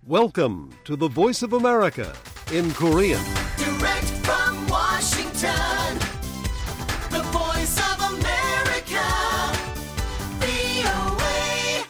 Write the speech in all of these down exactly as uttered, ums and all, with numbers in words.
Welcome to the Voice of America in Korean. Direct from Washington, the Voice of America, 브이오에이.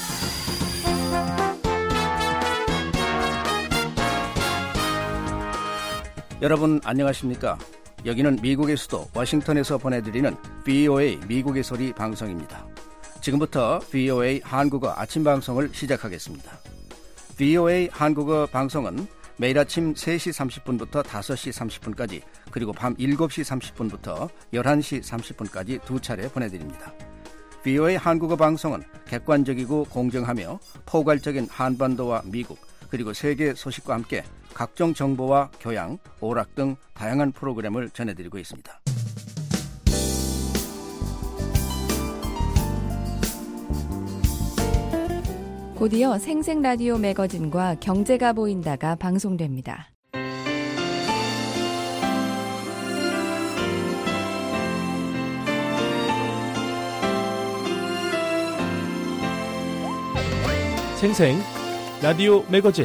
여러분 안녕하십니까? 여기는 미국의 수도 워싱턴에서 보내드리는 브이오에이 미국의 소리 방송입니다. 지금부터 브이오에이 한국어 아침 방송을 시작하겠습니다. 브이오에이 한국어 방송은 매일 아침 세 시 삼십 분부터 다섯 시 삼십 분까지 그리고 밤 일곱 시 삼십 분부터 열한 시 삼십 분까지 두 차례 보내드립니다. 브이오에이 한국어 방송은 객관적이고 공정하며 포괄적인 한반도와 미국 그리고 세계 소식과 함께 각종 정보와 교양, 오락 등 다양한 프로그램을 전해드리고 있습니다. 곧이어 생생라디오 매거진과 경제가 보인다가 방송됩니다. 생생 라디오 매거진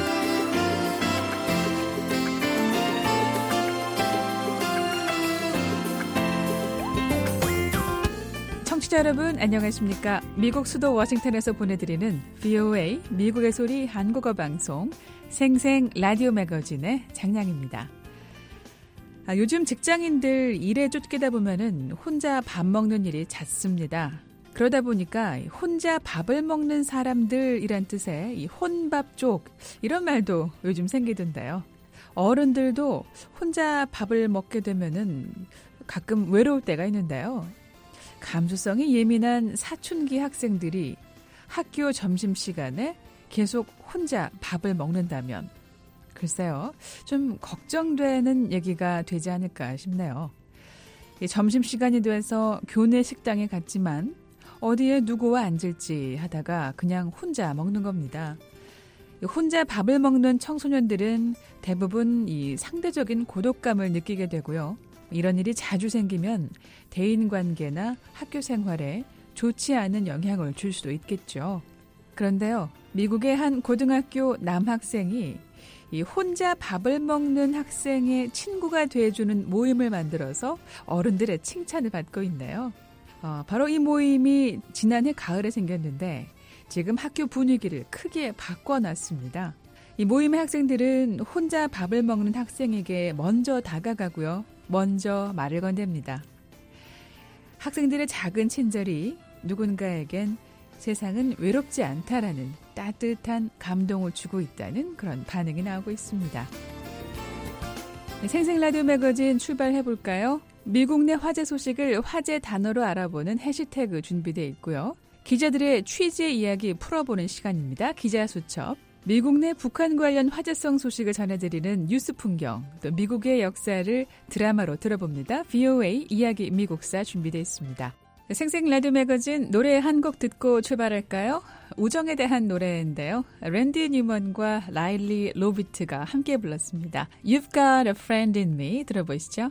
청취자 여러분 안녕하십니까? 미국 수도 워싱턴에서 보내드리는 브이오에이 미국의 소리 한국어 방송 생생 라디오 매거진의 장량입니다. 아, 요즘 직장인들 일에 쫓기다 보면은 혼자 밥 먹는 일이 잦습니다. 그러다 보니까 혼자 밥을 먹는 사람들이란 뜻의 이 혼밥족 이런 말도 요즘 생기던데요. 어른들도 혼자 밥을 먹게 되면은 가끔 외로울 때가 있는데요. 감수성이 예민한 사춘기 학생들이 학교 점심시간에 계속 혼자 밥을 먹는다면 글쎄요, 좀 걱정되는 얘기가 되지 않을까 싶네요. 점심시간이 돼서 교내 식당에 갔지만 어디에 누구와 앉을지 하다가 그냥 혼자 먹는 겁니다. 혼자 밥을 먹는 청소년들은 대부분 이 상대적인 고독감을 느끼게 되고요. 이런 일이 자주 생기면 대인관계나 학교 생활에 좋지 않은 영향을 줄 수도 있겠죠. 그런데요, 미국의 한 고등학교 남학생이 이 혼자 밥을 먹는 학생의 친구가 돼주는 모임을 만들어서 어른들의 칭찬을 받고 있네요. 어, 바로 이 모임이 지난해 가을에 생겼는데 지금 학교 분위기를 크게 바꿔놨습니다. 이 모임의 학생들은 혼자 밥을 먹는 학생에게 먼저 다가가고요. 먼저 말을 건넵니다. 학생들의 작은 친절이 누군가에겐 세상은 외롭지 않다라는 따뜻한 감동을 주고 있다는 그런 반응이 나오고 있습니다. 생생라디오 매거진 출발해볼까요? 미국 내 화제 소식을 화제 단어로 알아보는 해시태그 준비되어 있고요. 기자들의 취재 이야기 풀어보는 시간입니다. 기자수첩. 미국 내 북한 관련 화제성 소식을 전해드리는 뉴스 풍경, 또 미국의 역사를 드라마로 들어봅니다. 브이오에이 이야기 미국사 준비되어 있습니다. 생생 라디오 매거진 노래 한 곡 듣고 출발할까요? 우정에 대한 노래인데요. 랜디 뉴먼과 라일리 로비트가 함께 불렀습니다. You've got a friend in me 들어보시죠.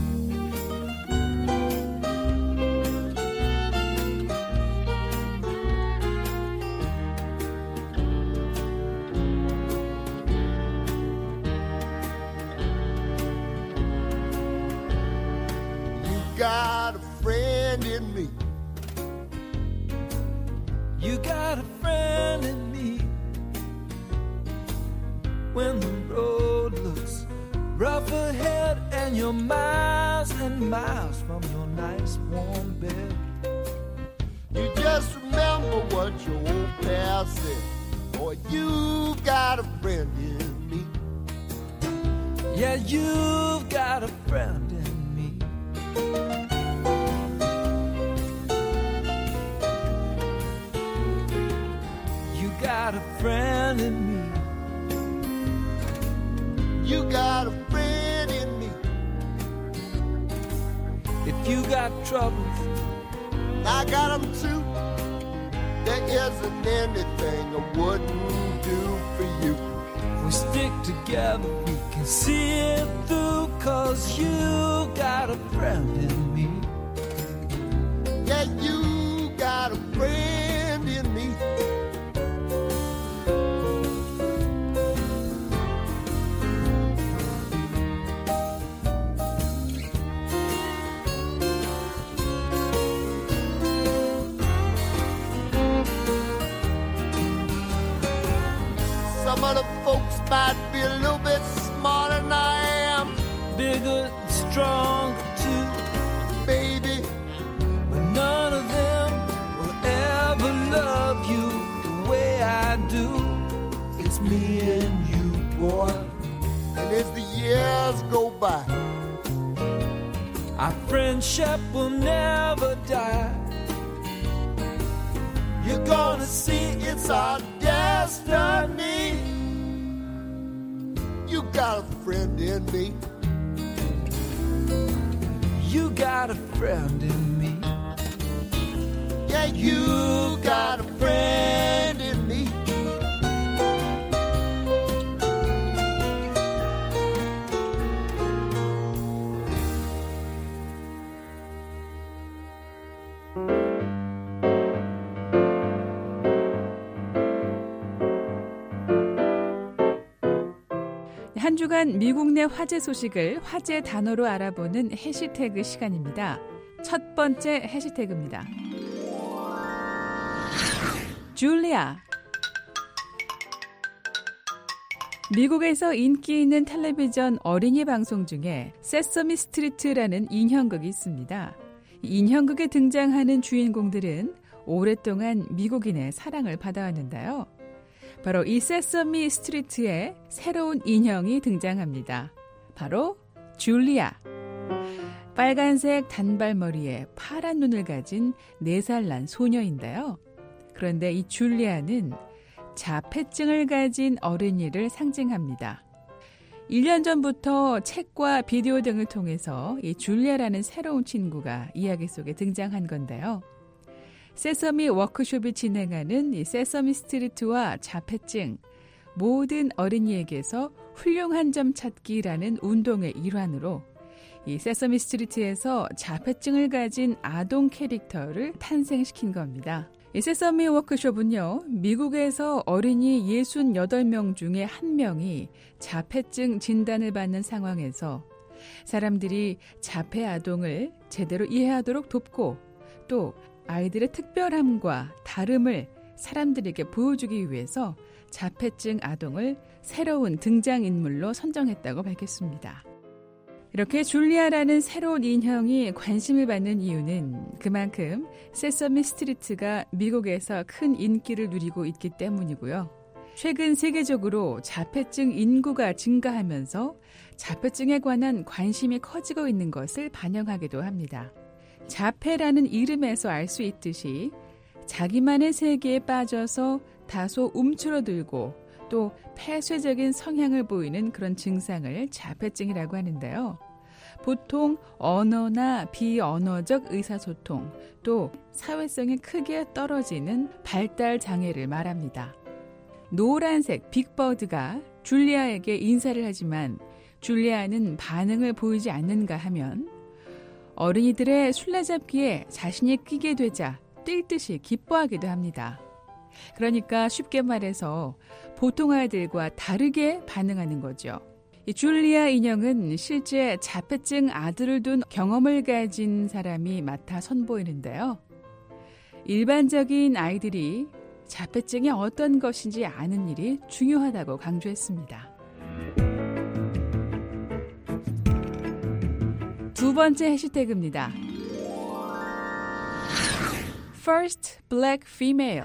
Got a friend in me. You got a friend in me. When the road looks rough ahead and you're miles and miles from your nice warm bed, you just remember what your old past said. Boy, you got a friend in me. Yeah, you've got a friend in me. You got a friend in me. You got a friend in me. If you got troubles, I got them too. There isn't anything I wouldn't do for you. If we stick together, we can see it through. Cause you got a friend in me. Yeah, you got a friend in me. Some of the folks might be a little bit smarter than I am. Bigger, stronger too, baby. But none of them will ever love you the way I do. It's me and you, boy. And as the years go by, our friendship will never die. You're gonna see it's our destiny. You got a friend in me. You got a friend in me. Yeah, you got a friend in me. 한 주간 미국 내 화제 소식을 화제 단어로 알아보는 해시태그 시간입니다. 첫 번째 해시태그입니다. 줄리아. 미국에서 인기 있는 텔레비전 어린이 방송 중에 세서미 스트리트라는 인형극이 있습니다. 이 인형극에 등장하는 주인공들은 오랫동안 미국인의 사랑을 받아왔는데요. 바로 이 세서미 스트리트에 새로운 인형이 등장합니다. 바로 줄리아. 빨간색 단발머리에 파란 눈을 가진 네 살 난 소녀인데요. 그런데 이 줄리아는 자폐증을 가진 어린이를 상징합니다. 일 년 전부터 책과 비디오 등을 통해서 이 줄리아라는 새로운 친구가 이야기 속에 등장한 건데요. 세서미 워크숍이 진행하는 이 세서미 스트리트와 자폐증, 모든 어린이에게서 훌륭한 점 찾기라는 운동의 일환으로 이 세서미 스트리트에서 자폐증을 가진 아동 캐릭터를 탄생시킨 겁니다. 이 세서미 워크숍은요, 미국에서 어린이 육십팔 명 중에 한 명이 자폐증 진단을 받는 상황에서 사람들이 자폐 아동을 제대로 이해하도록 돕고 또 아이들의 특별함과 다름을 사람들에게 보여주기 위해서 자폐증 아동을 새로운 등장인물로 선정했다고 밝혔습니다. 이렇게 줄리아라는 새로운 인형이 관심을 받는 이유는 그만큼 세서미 스트리트가 미국에서 큰 인기를 누리고 있기 때문이고요. 최근 세계적으로 자폐증 인구가 증가하면서 자폐증에 관한 관심이 커지고 있는 것을 반영하기도 합니다. 자폐라는 이름에서 알 수 있듯이 자기만의 세계에 빠져서 다소 움츠러들고 또 폐쇄적인 성향을 보이는 그런 증상을 자폐증이라고 하는데요. 보통 언어나 비언어적 의사소통 또 사회성이 크게 떨어지는 발달 장애를 말합니다. 노란색 빅버드가 줄리아에게 인사를 하지만 줄리아는 반응을 보이지 않는가 하면 어린이들의 술래잡기에 자신이 끼게 되자 뛸 듯이 기뻐하기도 합니다. 그러니까 쉽게 말해서 보통 아이들과 다르게 반응하는 거죠. 이 줄리아 인형은 실제 자폐증 아들을 둔 경험을 가진 사람이 맡아 선보이는데요. 일반적인 아이들이 자폐증이 어떤 것인지 아는 일이 중요하다고 강조했습니다. 두 번째 해시태그입니다. First Black Female.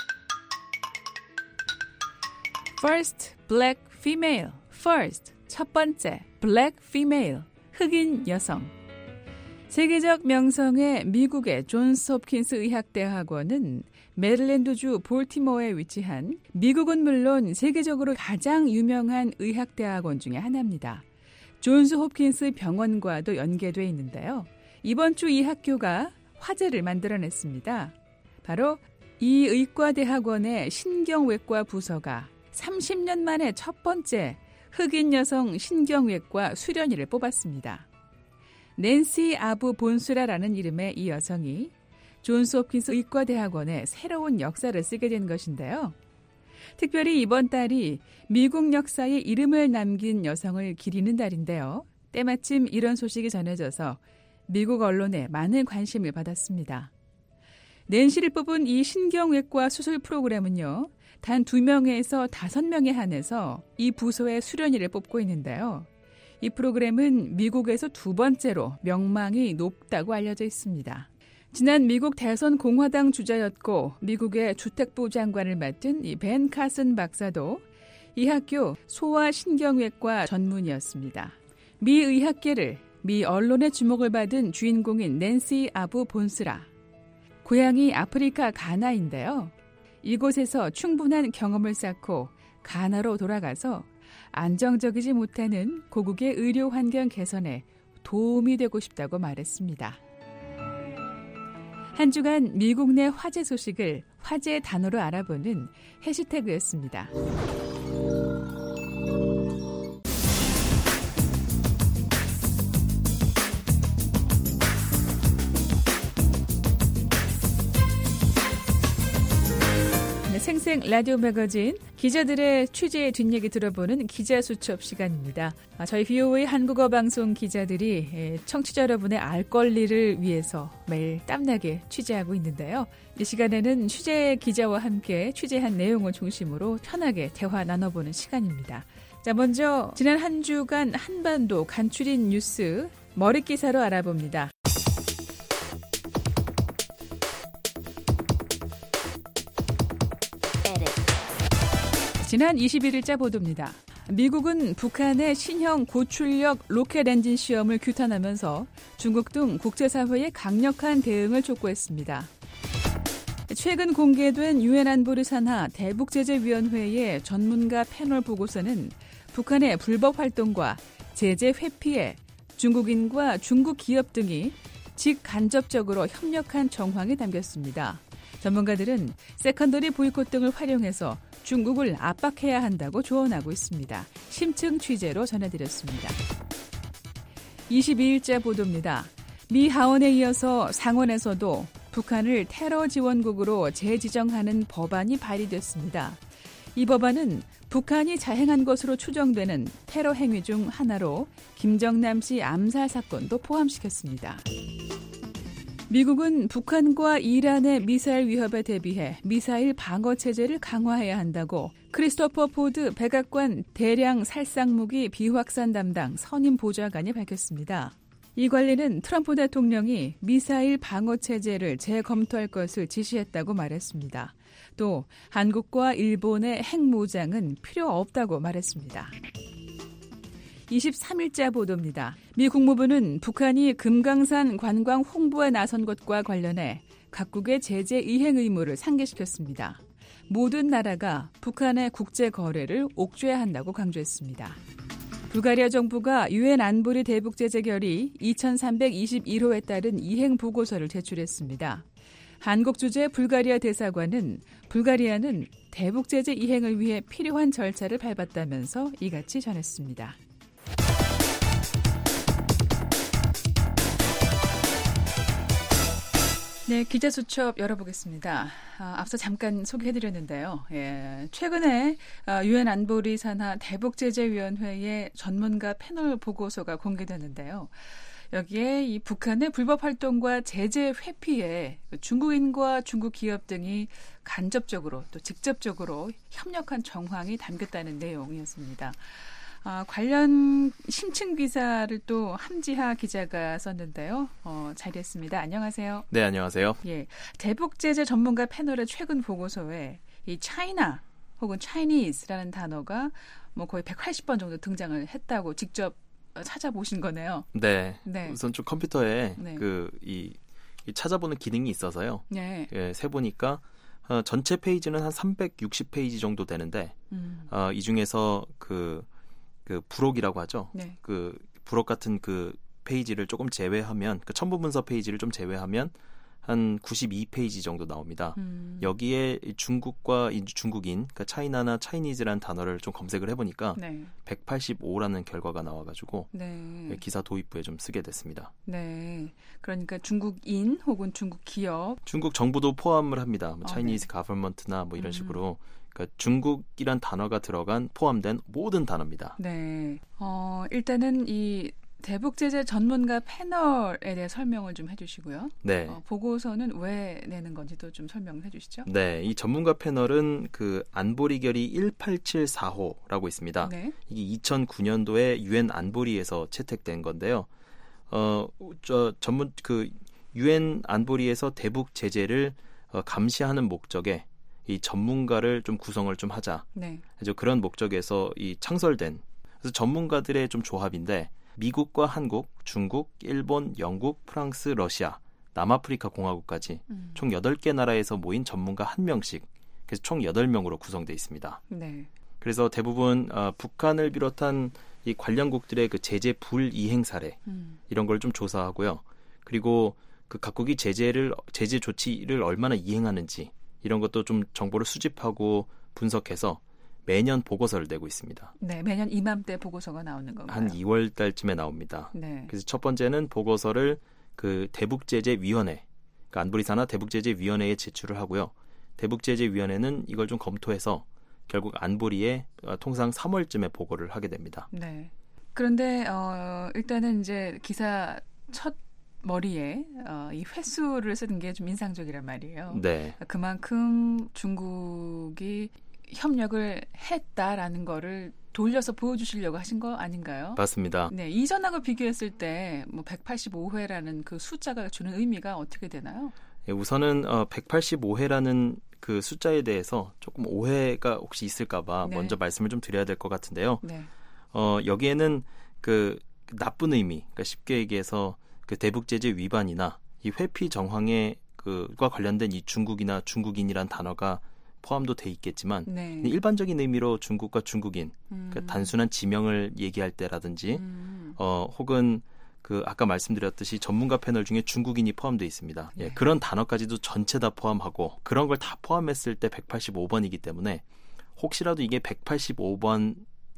First Black Female. First, 첫 번째, Black Female, 흑인 여성. 세계적 명성의 미국의 존스 홉킨스 의학대학원은 메릴랜드주 볼티모어에 위치한 미국은 물론 세계적으로 가장 유명한 의학대학원 중에 하나입니다. 존스 홉킨스 병원과도 연계돼 있는데요. 이번 주 이 학교가 화제를 만들어냈습니다. 바로 이 의과대학원의 신경외과 부서가 삼십 년 만에 첫 번째 흑인 여성 신경외과 수련의를 뽑았습니다. 낸시 아부 본수라라는 이름의 이 여성이 존스 홉킨스 의과대학원의 새로운 역사를 쓰게 된 것인데요. 특별히 이번 달이 미국 역사에 이름을 남긴 여성을 기리는 달인데요. 때마침 이런 소식이 전해져서 미국 언론에 많은 관심을 받았습니다. 낸시를 뽑은 이 신경외과 수술 프로그램은요, 단 두 명에서 다섯 명에 한해서 이 부서의 수련의를 뽑고 있는데요. 이 프로그램은 미국에서 두 번째로 명망이 높다고 알려져 있습니다. 지난 미국 대선 공화당 주자였고 미국의 주택부 장관을 맡은 이 벤 카슨 박사도 이 학교 소아신경외과 전문의였습니다. 미 의학계를 미 언론의 주목을 받은 주인공인 낸시 아부 본스라. 고향이 아프리카 가나인데요. 이곳에서 충분한 경험을 쌓고 가나로 돌아가서 안정적이지 못하는 고국의 의료 환경 개선에 도움이 되고 싶다고 말했습니다. 한 주간 미국 내 화제 소식을 화제 단어로 알아보는 해시태그였습니다. 생생 라디오 매거진 기자들의 취재 뒷얘기 들어보는 기자수첩 시간입니다. 저희 비오에이 한국어 방송 기자들이 청취자 여러분의 알 권리를 위해서 매일 땀나게 취재하고 있는데요. 이 시간에는 취재 기자와 함께 취재한 내용을 중심으로 편하게 대화 나눠보는 시간입니다. 자, 먼저 지난 한 주간 한반도 간추린 뉴스 머릿기사로 알아봅니다. 지난 이십일일자 보도입니다. 미국은 북한의 신형 고출력 로켓 엔진 시험을 규탄하면서 중국 등 국제사회의 강력한 대응을 촉구했습니다. 최근 공개된 유엔 안보리 산하 대북제재위원회의 전문가 패널 보고서는 북한의 불법 활동과 제재 회피에 중국인과 중국 기업 등이 직간접적으로 협력한 정황이 담겼습니다. 전문가들은 세컨더리 보이콧 등을 활용해서 중국을 압박해야 한다고 조언하고 있습니다. 심층 취재로 전해드렸습니다. 이십이일자 보도입니다. 미 하원에 이어서 상원에서도 북한을 테러 지원국으로 재지정하는 법안이 발의됐습니다. 이 법안은 북한이 자행한 것으로 추정되는 테러 행위 중 하나로 김정남 씨 암살 사건도 포함시켰습니다. 미국은 북한과 이란의 미사일 위협에 대비해 미사일 방어 체제를 강화해야 한다고 크리스토퍼 포드 백악관 대량 살상무기 비확산 담당 선임 보좌관이 밝혔습니다. 이 관리는 트럼프 대통령이 미사일 방어 체제를 재검토할 것을 지시했다고 말했습니다. 또 한국과 일본의 핵무장은 필요 없다고 말했습니다. 이십삼일자 보도입니다. 미 국무부는 북한이 금강산 관광 홍보에 나선 것과 관련해 각국의 제재 이행 의무를 상기시켰습니다. 모든 나라가 북한의 국제 거래를 옥죄한다고 강조했습니다. 불가리아 정부가 유엔 안보리 대북제재 결의 이천삼백이십일호에 따른 이행 보고서를 제출했습니다. 한국 주재 불가리아 대사관은 불가리아는 대북제재 이행을 위해 필요한 절차를 밟았다면서 이같이 전했습니다. 네, 기자수첩 열어보겠습니다. 아, 앞서 잠깐 소개해드렸는데요. 예, 최근에 유엔 안보리 산하 대북제재위원회의 전문가 패널 보고서가 공개됐는데요. 여기에 이 북한의 불법 활동과 제재 회피에 중국인과 중국 기업 등이 간접적으로 또 직접적으로 협력한 정황이 담겼다는 내용이었습니다. 아, 관련 심층 기사를 또 함지하 기자가 썼는데요. 어, 자리했습니다. 안녕하세요. 네, 안녕하세요. 예, 대북제재 전문가 패널의 최근 보고서에 이 차이나 혹은 차이니즈라는 단어가 뭐 거의 백팔십 번 정도 등장을 했다고 직접 찾아보신 거네요. 네. 네. 우선 좀 컴퓨터에 네. 그 이 이 찾아보는 기능이 있어서요. 네. 예, 세 보니까 어, 전체 페이지는 한 삼백육십 페이지 정도 되는데 음. 어, 이 중에서 그 그 부록이라고 하죠. 네. 그 부록 같은 그 페이지를 조금 제외하면 그 첨부 문서 페이지를 좀 제외하면 한 구십이 페이지 정도 나옵니다. 음. 여기에 중국과 중국인, 그러니까 차이나나 차이니즈라는 단어를 좀 검색을 해보니까 네. 백팔십오라는 결과가 나와가지고 네. 기사 도입부에 좀 쓰게 됐습니다. 네. 그러니까 중국인 혹은 중국 기업. 중국 정부도 포함을 합니다. 뭐 어, 차이니즈 네. 가버먼트나 뭐 이런 음. 식으로. 그러니까 중국이란 단어가 들어간 포함된 모든 단어입니다. 네. 어, 일단은 이 대북 제재 전문가 패널에 대해 설명을 좀 해주시고요. 네. 어, 보고서는 왜 내는 건지도 좀 설명을 해주시죠. 네, 이 전문가 패널은 그 안보리 결의 일팔칠사 호라고 있습니다. 네. 이게 이천구 년도에 유엔 안보리에서 채택된 건데요. 어, 저 전문 그 유엔 안보리에서 대북 제재를 어, 감시하는 목적에 이 전문가를 좀 구성을 좀 하자. 네. 그래서 그런 목적에서 이 창설된 그래서 전문가들의 좀 조합인데 미국과 한국, 중국, 일본, 영국, 프랑스, 러시아, 남아프리카 공화국까지 음. 총 여덟 개 나라에서 모인 전문가 한 명씩 그래서 총 여덟 명으로 구성되어 있습니다. 네. 그래서 대부분 어, 북한을 비롯한 이 관련국들의 그 제재 불이행 사례 음. 이런 걸 좀 조사하고요. 그리고 그 각국이 제재를 제재 조치를 얼마나 이행하는지 이런 것도 좀 정보를 수집하고 분석해서 매년 보고서를 내고 있습니다. 네, 매년 이맘때 보고서가 나오는 건가요? 한 이월 달쯤에 나옵니다. 네. 그래서 첫 번째는 보고서를 그 대북제재위원회, 그 안보리사나 대북제재위원회에 제출을 하고요. 대북제재위원회는 이걸 좀 검토해서 결국 안보리에 통상 삼월쯤에 보고를 하게 됩니다. 네. 그런데 어, 일단은 이제 기사 첫 머리에 어, 이 횟수를 쓰는 게 좀 인상적이란 말이에요. 네. 그만큼 중국이 협력을 했다라는 거를 돌려서 보여주시려고 하신 거 아닌가요? 맞습니다. 네, 이전하고 비교했을 때 뭐 백팔십오 회라는 그 숫자가 주는 의미가 어떻게 되나요? 예, 우선은 어, 백팔십오 회라는 그 숫자에 대해서 조금 오해가 혹시 있을까봐 네. 먼저 말씀을 좀 드려야 될 것 같은데요. 네. 어, 여기에는 그 나쁜 의미, 그러니까 쉽게 얘기해서 그 대북제재 위반이나 이 회피 정황에 그과 관련된 이 중국이나 중국인이란 단어가 포함도 돼 있겠지만 네. 일반적인 의미로 중국과 중국인, 음. 그러니까 단순한 지명을 얘기할 때라든지 음. 어, 혹은 그 아까 말씀드렸듯이 전문가 패널 중에 중국인이 포함되어 있습니다. 예, 네. 그런 단어까지도 전체 다 포함하고 그런 걸 다 포함했을 때 백팔십오 번이기 때문에 혹시라도 이게 백팔십오 번이나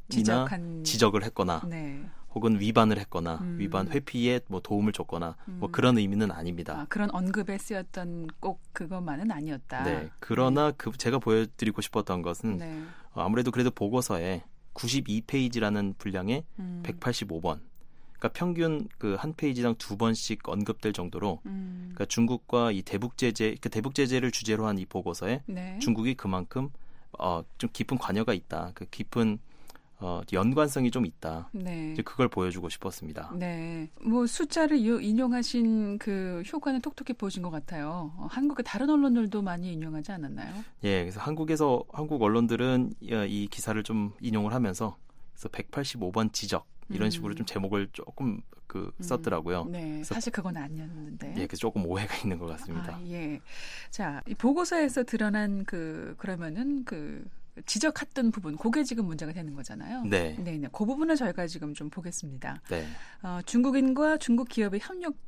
지적한... 지적을 했거나 네. 혹은 위반을 했거나 음. 위반 회피에 뭐 도움을 줬거나 음. 뭐 그런 의미는 아닙니다. 아, 그런 언급에 쓰였던 꼭 그것만은 아니었다. 네, 그러나 그 제가 보여드리고 싶었던 것은 네. 어, 아무래도 그래도 보고서에 구십이 페이지라는 분량에 음. 백팔십오 번, 그러니까 평균 그 한 페이지당 두 번씩 언급될 정도로, 음. 그러니까 중국과 이 대북 제재, 그 대북 제재를 주제로 한 이 보고서에 네. 중국이 그만큼 어, 좀 깊은 관여가 있다, 그 깊은 어, 연관성이 좀 있다. 네. 이제 그걸 보여주고 싶었습니다. 네. 뭐 숫자를 유, 인용하신 그 효과는 톡톡히 보신 것 같아요. 어, 한국의 다른 언론들도 많이 인용하지 않았나요? 예, 그래서 한국에서 한국 언론들은 이 기사를 좀 인용을 하면서 그래서 백팔십오 번 지적 이런 음. 식으로 좀 제목을 조금 그 썼더라고요. 음, 네, 사실 그건 아니었는데. 예, 그래서 조금 오해가 있는 것 같습니다. 아, 예. 자, 이 보고서에서 드러난 그 그러면은 그 지적했던 부분, 그게 지금 문제가 되는 거잖아요. 네. 네, 네. 그 부분을 저희가 지금 좀 보겠습니다. 네. 어, 중국인과 중국 기업의 협력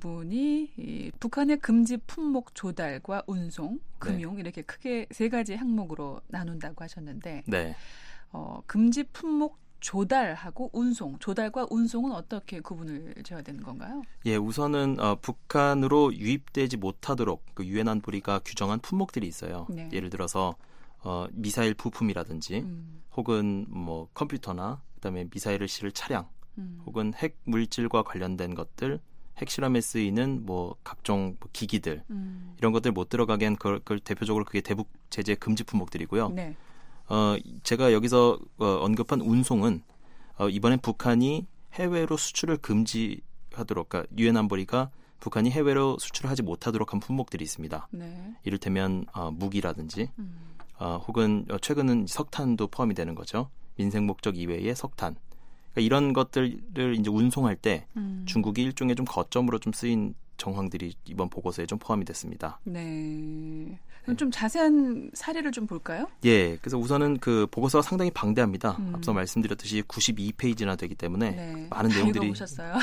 부분이 이 북한의 금지 품목 조달과 운송, 금융 네. 이렇게 크게 세 가지 항목으로 나눈다고 하셨는데, 네. 어, 금지 품목 조달하고 운송, 조달과 운송은 어떻게 구분을 지어야 되는 건가요? 예, 우선은 어, 북한으로 유입되지 못하도록 그 유엔 안보리가 규정한 품목들이 있어요. 네. 예를 들어서 어, 미사일 부품이라든지 음, 혹은 뭐 컴퓨터나 그다음에 미사일을 실을 차량 음, 혹은 핵 물질과 관련된 것들, 핵실험에 쓰이는 뭐 각종 뭐 기기들 음, 이런 것들 못 들어가게 한 그걸, 그걸 대표적으로 그게 대북 제재 금지 품목들이고요. 네. 어, 제가 여기서 어, 언급한 운송은 어, 이번엔 북한이 해외로 수출을 금지하도록, 그러니까 유엔 안보리가 북한이 해외로 수출하지 못하도록 한 품목들이 있습니다. 네. 이를테면 어, 무기라든지 음, 어, 혹은 어, 최근은 석탄도 포함이 되는 거죠. 민생 목적 이외의 석탄. 그러니까 이런 것들을 이제 운송할 때 음. 중국이 일종의 좀 거점으로 좀 쓰인 정황들이 이번 보고서에 좀 포함이 됐습니다. 네. 그럼 좀 자세한 사례를 좀 볼까요? 예, 그래서 우선은 그 보고서가 상당히 방대합니다. 음. 앞서 말씀드렸듯이 구십이 페이지나 되기 때문에 네. 많은 다 내용들이 읽어보셨어요?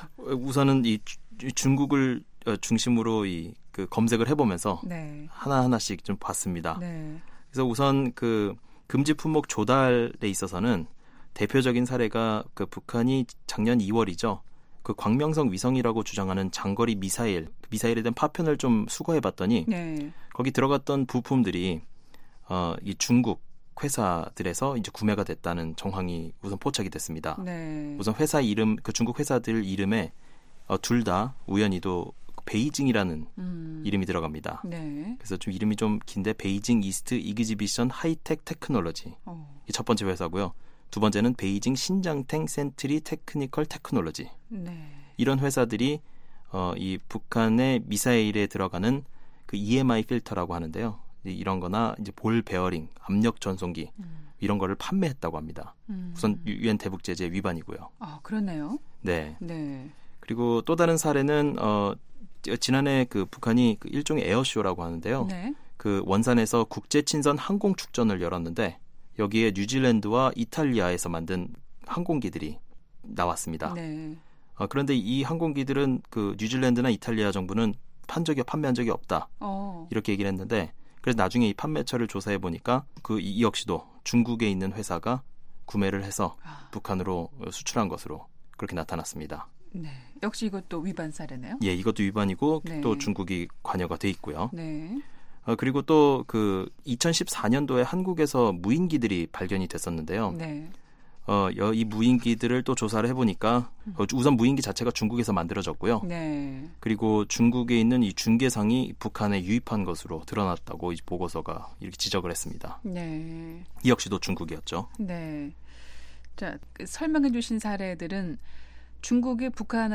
우선은 이 주- 중국을 어, 중심으로 이 그 검색을 해보면서 네. 하나 하나씩 좀 봤습니다. 네. 그래서 우선 그 금지 품목 조달에 있어서는 대표적인 사례가 그 북한이 작년 이월이죠. 그 광명성 위성이라고 주장하는 장거리 미사일, 미사일에 대한 파편을 좀 수거해봤더니 네. 거기 들어갔던 부품들이 어, 이 중국, 회사들에서 이제 구매가 됐다는 정황이 우선 포착이 됐습니다. 네. 우선 회사 이름, 그 중국 회사들 이름에 어, 둘 다 우연히도 베이징이라는 음. 이름이 들어갑니다. 네. 그래서 좀 이름이 좀 긴데 베이징 이스트 이그지비션 하이텍 테크놀로지. 어. 이 첫 번째 회사고요. 두 번째는 베이징 신장탱 센트리 테크니컬 테크놀로지. 네. 이런 회사들이 어, 이 북한의 미사일에 들어가는 그 이엠아이 필터라고 하는데요. 이런 거나 이제 볼 베어링, 압력 전송기 음. 이런 거를 판매했다고 합니다. 음. 우선 유엔 대북 제재 위반이고요. 아, 그렇네요. 네. 네. 그리고 또 다른 사례는 어 지난해 그 북한이 그 일종의 에어쇼라고 하는데요. 네. 그 원산에서 국제 친선 항공 축전을 열었는데 여기에 뉴질랜드와 이탈리아에서 만든 항공기들이 나왔습니다. 네. 어, 그런데 이 항공기들은 그 뉴질랜드나 이탈리아 정부는 판 적이 판매한 적이 없다. 어. 이렇게 얘기를 했는데 그래서 나중에 이 판매처를 조사해 보니까 그 이 역시도 중국에 있는 회사가 구매를 해서 아. 북한으로 수출한 것으로 그렇게 나타났습니다. 네. 역시 이것도 위반 사례네요. 예, 이것도 위반이고 네. 또 중국이 관여가 돼 있고요. 네. 어, 그리고 또 그 이천십사 년도에 한국에서 무인기들이 발견이 됐었는데요. 네. 어, 여, 이 무인기들을 또 조사를 해보니까 어, 우선 무인기 자체가 중국에서 만들어졌고요. 네. 그리고 중국에 있는 이 중계상이 북한에 유입한 것으로 드러났다고 이 보고서가 이렇게 지적을 했습니다. 네. 이 역시도 중국이었죠. 네. 자, 그 설명해 주신 사례들은 중국이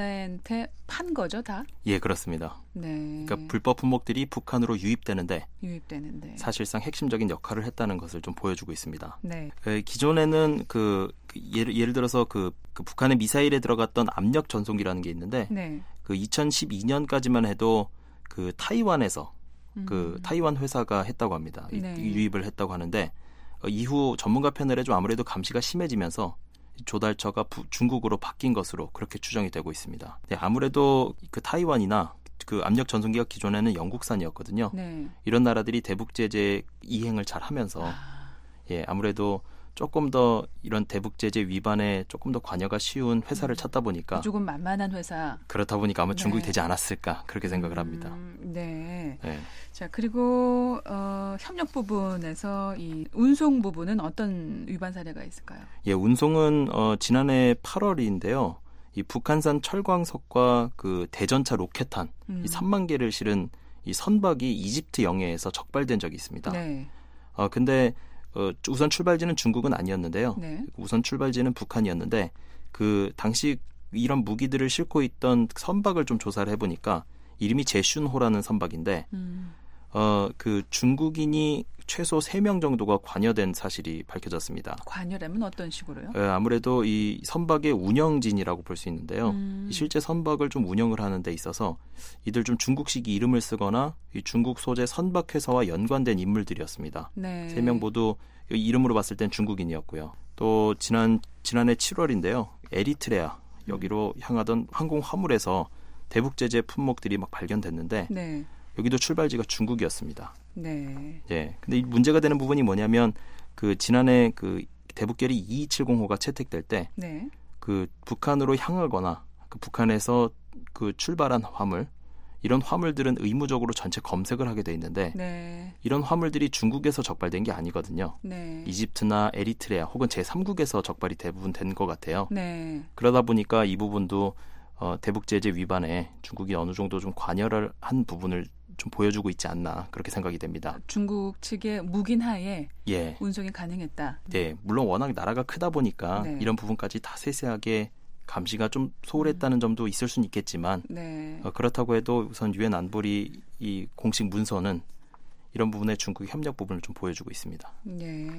북한한테 판 거죠, 다? 예, 그렇습니다. 네. 그러니까 불법 품목들이 북한으로 유입되는데 유입되는데. 사실상 핵심적인 역할을 했다는 것을 좀 보여주고 있습니다. 네. 그 기존에는 그, 그 예를, 예를 들어서 그, 그 북한의 미사일에 들어갔던 압력 전송기라는 게 있는데 네. 그 이천십이 년까지만 해도 그 타이완에서 그 음. 타이완 회사가 했다고 합니다. 이- 네. 유입을 했다고 하는데 어, 이후 전문가 패널에 좀 아무래도 감시가 심해지면서 조달처가 부, 중국으로 바뀐 것으로 그렇게 추정이 되고 있습니다. 네, 아무래도 그 타이완이나 그 압력 전송기가 기존에는 영국산이었거든요. 네. 이런 나라들이 대북 제재 이행을 잘 하면서 아. 예, 아무래도 조금 더 이런 대북 제재 위반에 조금 더 관여가 쉬운 회사를 찾다 보니까 조금 만만한 회사. 그렇다 보니까 아마 중국이 네. 되지 않았을까 그렇게 생각을 합니다. 음, 네. 예. 자, 그리고 어, 협력 부분에서 이 운송 부분은 어떤 위반 사례가 있을까요? 예, 운송은 어, 지난해 팔월인데요. 이 북한산 철광석과 그 대전차 로켓탄 음. 이 삼만 개를 실은 이 선박이 이집트 영해에서 적발된 적이 있습니다. 네. 어, 근데 어, 우선 출발지는 중국은 아니었는데요. 네. 우선 출발지는 북한이었는데 그 당시 이런 무기들을 싣고 있던 선박을 좀 조사를 해보니까 이름이 제슌호라는 선박인데 음. 어, 그 중국인이 최소 세 명 정도가 관여된 사실이 밝혀졌습니다. 관여라면 어떤 식으로요? 에, 아무래도 이 선박의 운영진이라고 볼 수 있는데요. 음. 이 실제 선박을 좀 운영을 하는 데 있어서 이들 좀 중국식 이름을 쓰거나 이 중국 소재 선박 회사와 연관된 인물들이었습니다. 네. 세 명 모두 이 이름으로 봤을 땐 중국인이었고요. 또 지난 지난해 칠월인데요. 에리트레아 여기로 향하던 항공 화물에서 대북 제재 품목들이 막 발견됐는데 네. 여기도 출발지가 중국이었습니다. 네. 예. 근데 이 문제가 되는 부분이 뭐냐면 그 지난해 그 대북결의 이이칠공호가 채택될 때 네. 그 북한으로 향하거나 그 북한에서 그 출발한 화물 이런 화물들은 의무적으로 전체 검색을 하게 돼 있는데 네. 이런 화물들이 중국에서 적발된 게 아니거든요. 네. 이집트나 에리트레아 혹은 제삼국에서 적발이 대부분 된 것 같아요. 네. 그러다 보니까 이 부분도 어, 대북 제재 위반에 중국이 어느 정도 좀 관여를 한 부분을 좀 보여주고 있지 않나 그렇게 생각이 됩니다. 중국 측의 묵인 하에 예. 운송이 가능했다. 네, 물론 워낙 나라가 크다 보니까 네. 이런 부분까지 다 세세하게 감시가 좀 소홀했다는 점도 있을 수는 있겠지만 네. 어, 그렇다고 해도 우선 유엔 안보리 이 공식 문서는 이런 부분에 중국의 협력 부분을 좀 보여주고 있습니다. 네.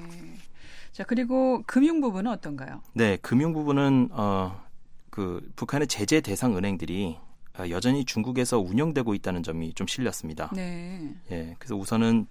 자, 그리고 금융 부분은 어떤가요? 네, 금융 부분은 어, 그 북한의 제재 대상 은행들이 어, 여전히 중국에서 운영되고 있다는 점이 좀 실렸습니다. 네. 예, 그래서 우선은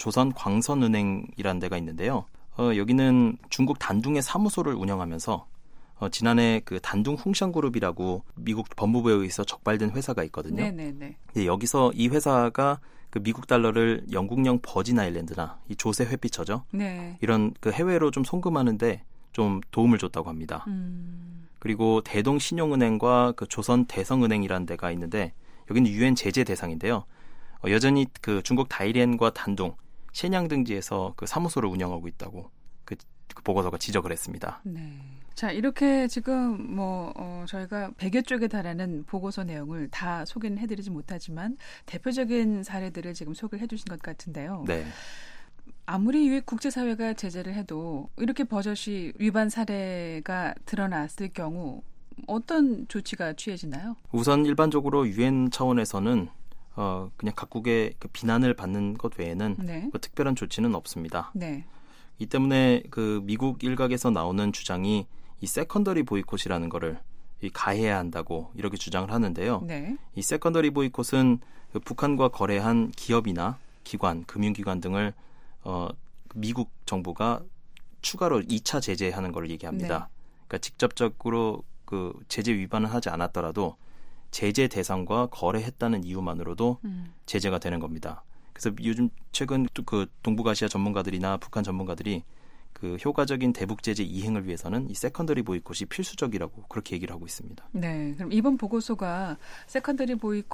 조선광선은행이라는 데가 있는데요. 어, 여기는 중국 단둥의 사무소를 운영하면서 어, 지난해 그 단둥 홍샹그룹이라고 미국 법무부에 의해서 적발된 회사가 있거든요. 네네네. 예, 여기서 이 회사가 그 미국 달러를 영국령 버진 아일랜드나 이 조세 회피처죠. 네. 이런 그 해외로 좀 송금하는데 좀 도움을 줬다고 합니다. 음. 그리고 대동신용은행과 그 조선 대성은행이라는 데가 있는데 여기는 유엔 제재 대상인데요. 어, 여전히 그 중국 다이리엔과 단둥, shenyang 등지에서 그 사무소를 운영하고 있다고 그 보고서가 지적을 했습니다. 네. 자, 이렇게 지금 뭐 어, 저희가 백여 쪽에 달하는 보고서 내용을 다 소개는 해드리지 못하지만 대표적인 사례들을 지금 소개를 해주신 것 같은데요. 네. 아무리 유엔 국제사회가 제재를 해도 이렇게 버젓이 위반 사례가 드러났을 경우 어떤 조치가 취해지나요? 우선 일반적으로 유엔 차원에서는 어, 그냥 각국의 그 비난을 받는 것 외에는 네. 뭐 특별한 조치는 없습니다. 네. 이 때문에 그 미국 일각에서 나오는 주장이 이 세컨더리 보이콧이라는 거를 이 가해야 한다고 이렇게 주장을 하는데요. 네. 이 세컨더리 보이콧은 그 북한과 거래한 기업이나 기관, 금융기관 등을 어, 미국 정부가 추가로 이 차 제재하는 걸 얘기합니다. 네. 그러니까 직접적으로 그 제재 위반을 하지 않았더라도 제재 대상과 거래했다는 이유만으로도 음. 제재가 되는 겁니다. 그래서 요즘 최근 그 동북아시아 전문가들이나 북한 전문가들이 그 효과적인 대북 제재 이행을 위해서는 이 세컨더리 보이콧이 필수적이라고 그렇게 얘기를 하고 있습니다. 네, 그럼 이번 보고서가 세컨더리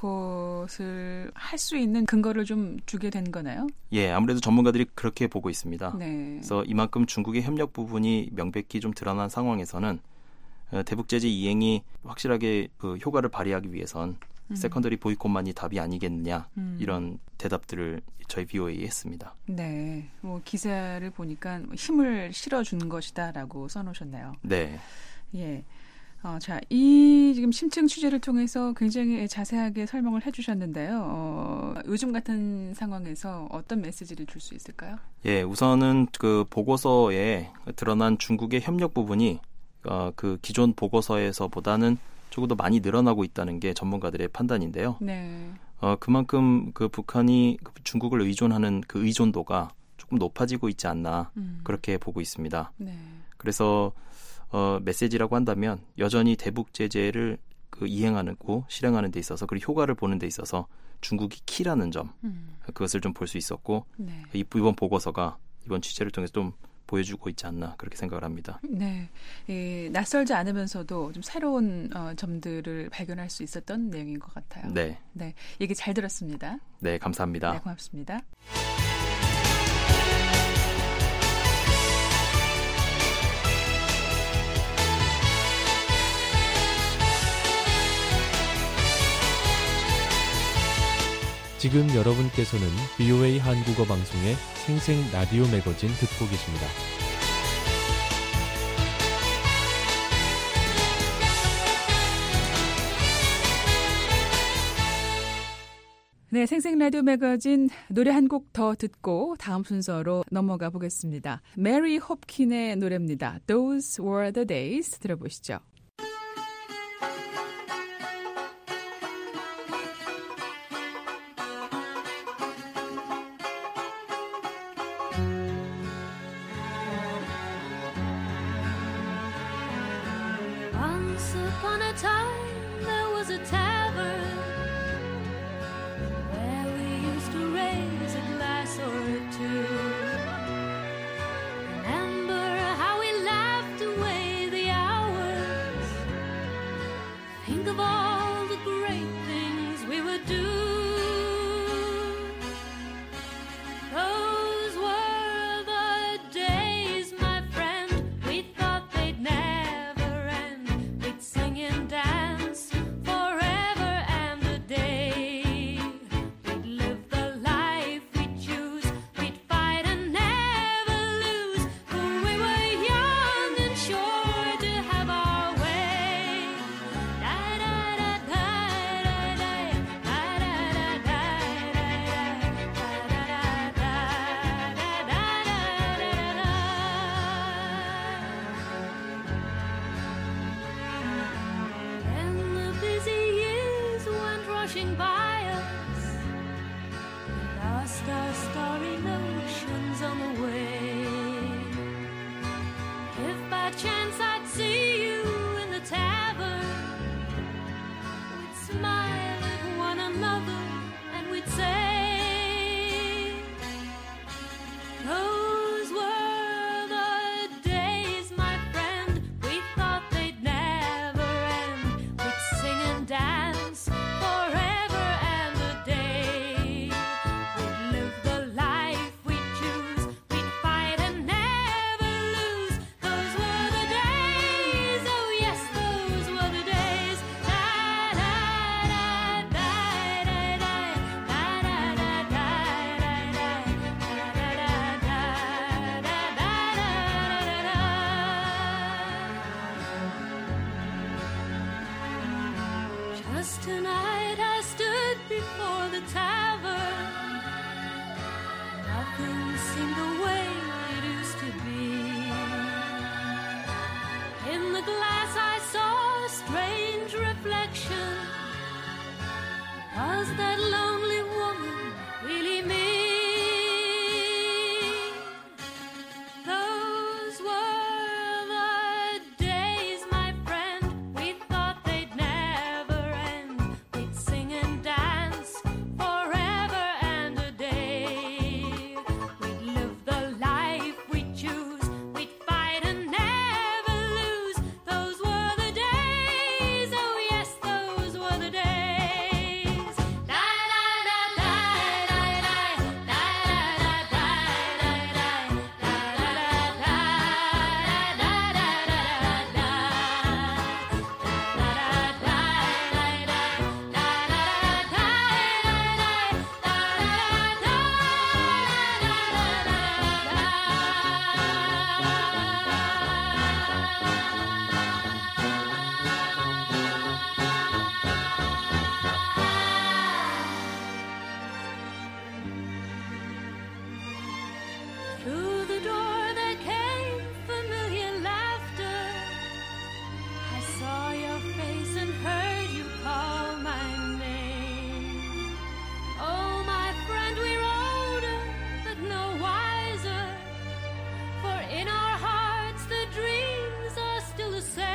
보이콧을 할 수 있는 근거를 좀 주게 된 거나요? 예, 아무래도 전문가들이 그렇게 보고 있습니다. 네. 그래서 이만큼 중국의 협력 부분이 명백히 좀 드러난 상황에서는 대북 제재 이행이 확실하게 그 효과를 발휘하기 위해선 음. 세컨더리 보이콧만이 답이 아니겠느냐 음. 이런 대답들을 저희 비오에이에 했습니다. 네, 뭐 기사를 보니까 힘을 실어준 것이다라고 써놓으셨네요. 네. 예. 어, 자, 이 지금 심층 취재를 통해서 굉장히 자세하게 설명을 해주셨는데요. 어, 요즘 같은 상황에서 어떤 메시지를 줄 수 있을까요? 예, 우선은 그 보고서에 드러난 중국의 협력 부분이 어, 그 기존 보고서에서보다는 조금 더 많이 늘어나고 있다는 게 전문가들의 판단인데요. 네. 어, 그만큼 그 북한이 중국을 의존하는 그 의존도가 조금 높아지고 있지 않나 음. 그렇게 보고 있습니다. 네. 그래서 어, 메시지라고 한다면 여전히 대북 제재를 그 이행하고 실행하는 데 있어서 그리고 효과를 보는 데 있어서 중국이 키라는 점 음. 그것을 좀 볼 수 있었고 네. 이번 보고서가 이번 취재를 통해서 좀 보여주고 있지 않나 그렇게 생각을 합니다. 네, 예, 낯설지 않으면서도 좀 새로운 어, 점들을 발견할 수 있었던 내용인 것 같아요. 네, 네, 얘기 잘 들었습니다. 네, 감사합니다. 네, 고맙습니다. 지금 여러분께서는 비오에이 한국어 방송의 생생 라디오 매거진 듣고 계십니다. 네, 생생 라디오 매거진 노래 한 곡 더 듣고 다음 순서로 넘어가 보겠습니다. 메리 홉킨의 노래입니다. Those were the days 들어보시죠. Once upon a time there was a tavern where we used to raise a glass or two. Remember how we laughed away the hours. Think of all the great things we would do. Those were the days, my friend. We thought they'd never end. We'd sing and dance forever and Just tonight I stood before the tavern. Nothing seemed the way it used to be. In the glass I saw a strange reflection. Was that lonely woman really me? Those were the days, my friend. We thought they'd never end. We'd sing and dance forever and a day. We'd live the life we'd choose. We'd fight and never lose. Those were the days. Oh yes, those were the days. Through the door there came familiar laughter. I saw your face and heard you call my name. Oh, my friend, we're older, but no wiser. For in our hearts the dreams are still the same.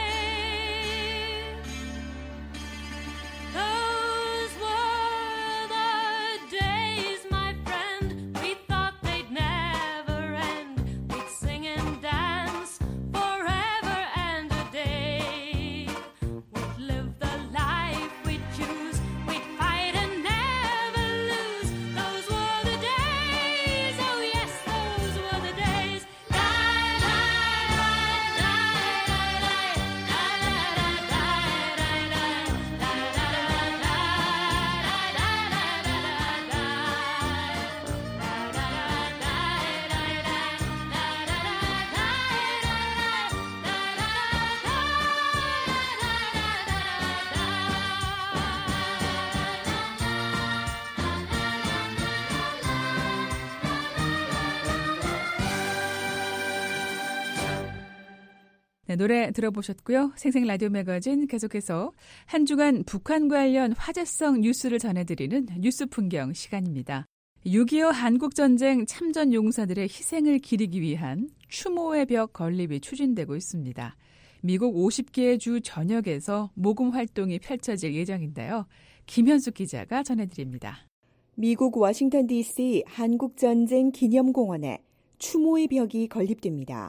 Those were the days, my friend. We thought they'd never end. We'd sing and dance forever and a day. We'd live the life we'd choose. We'd fight and never lose. Those were the days. Oh yes, those were the days. 네, 노래 들어보셨고요. 생생 라디오 매거진 계속해서 한 주간 북한 관련 화제성 뉴스를 전해드리는 뉴스 풍경 시간입니다. 육이오 한국전쟁 참전 용사들의 희생을 기리기 위한 추모의 벽 건립이 추진되고 있습니다. 미국 오십 개의 주 전역에서 모금 활동이 펼쳐질 예정인데요. 김현숙 기자가 전해드립니다. 미국 워싱턴 디씨 한국전쟁 기념공원에 추모의 벽이 건립됩니다.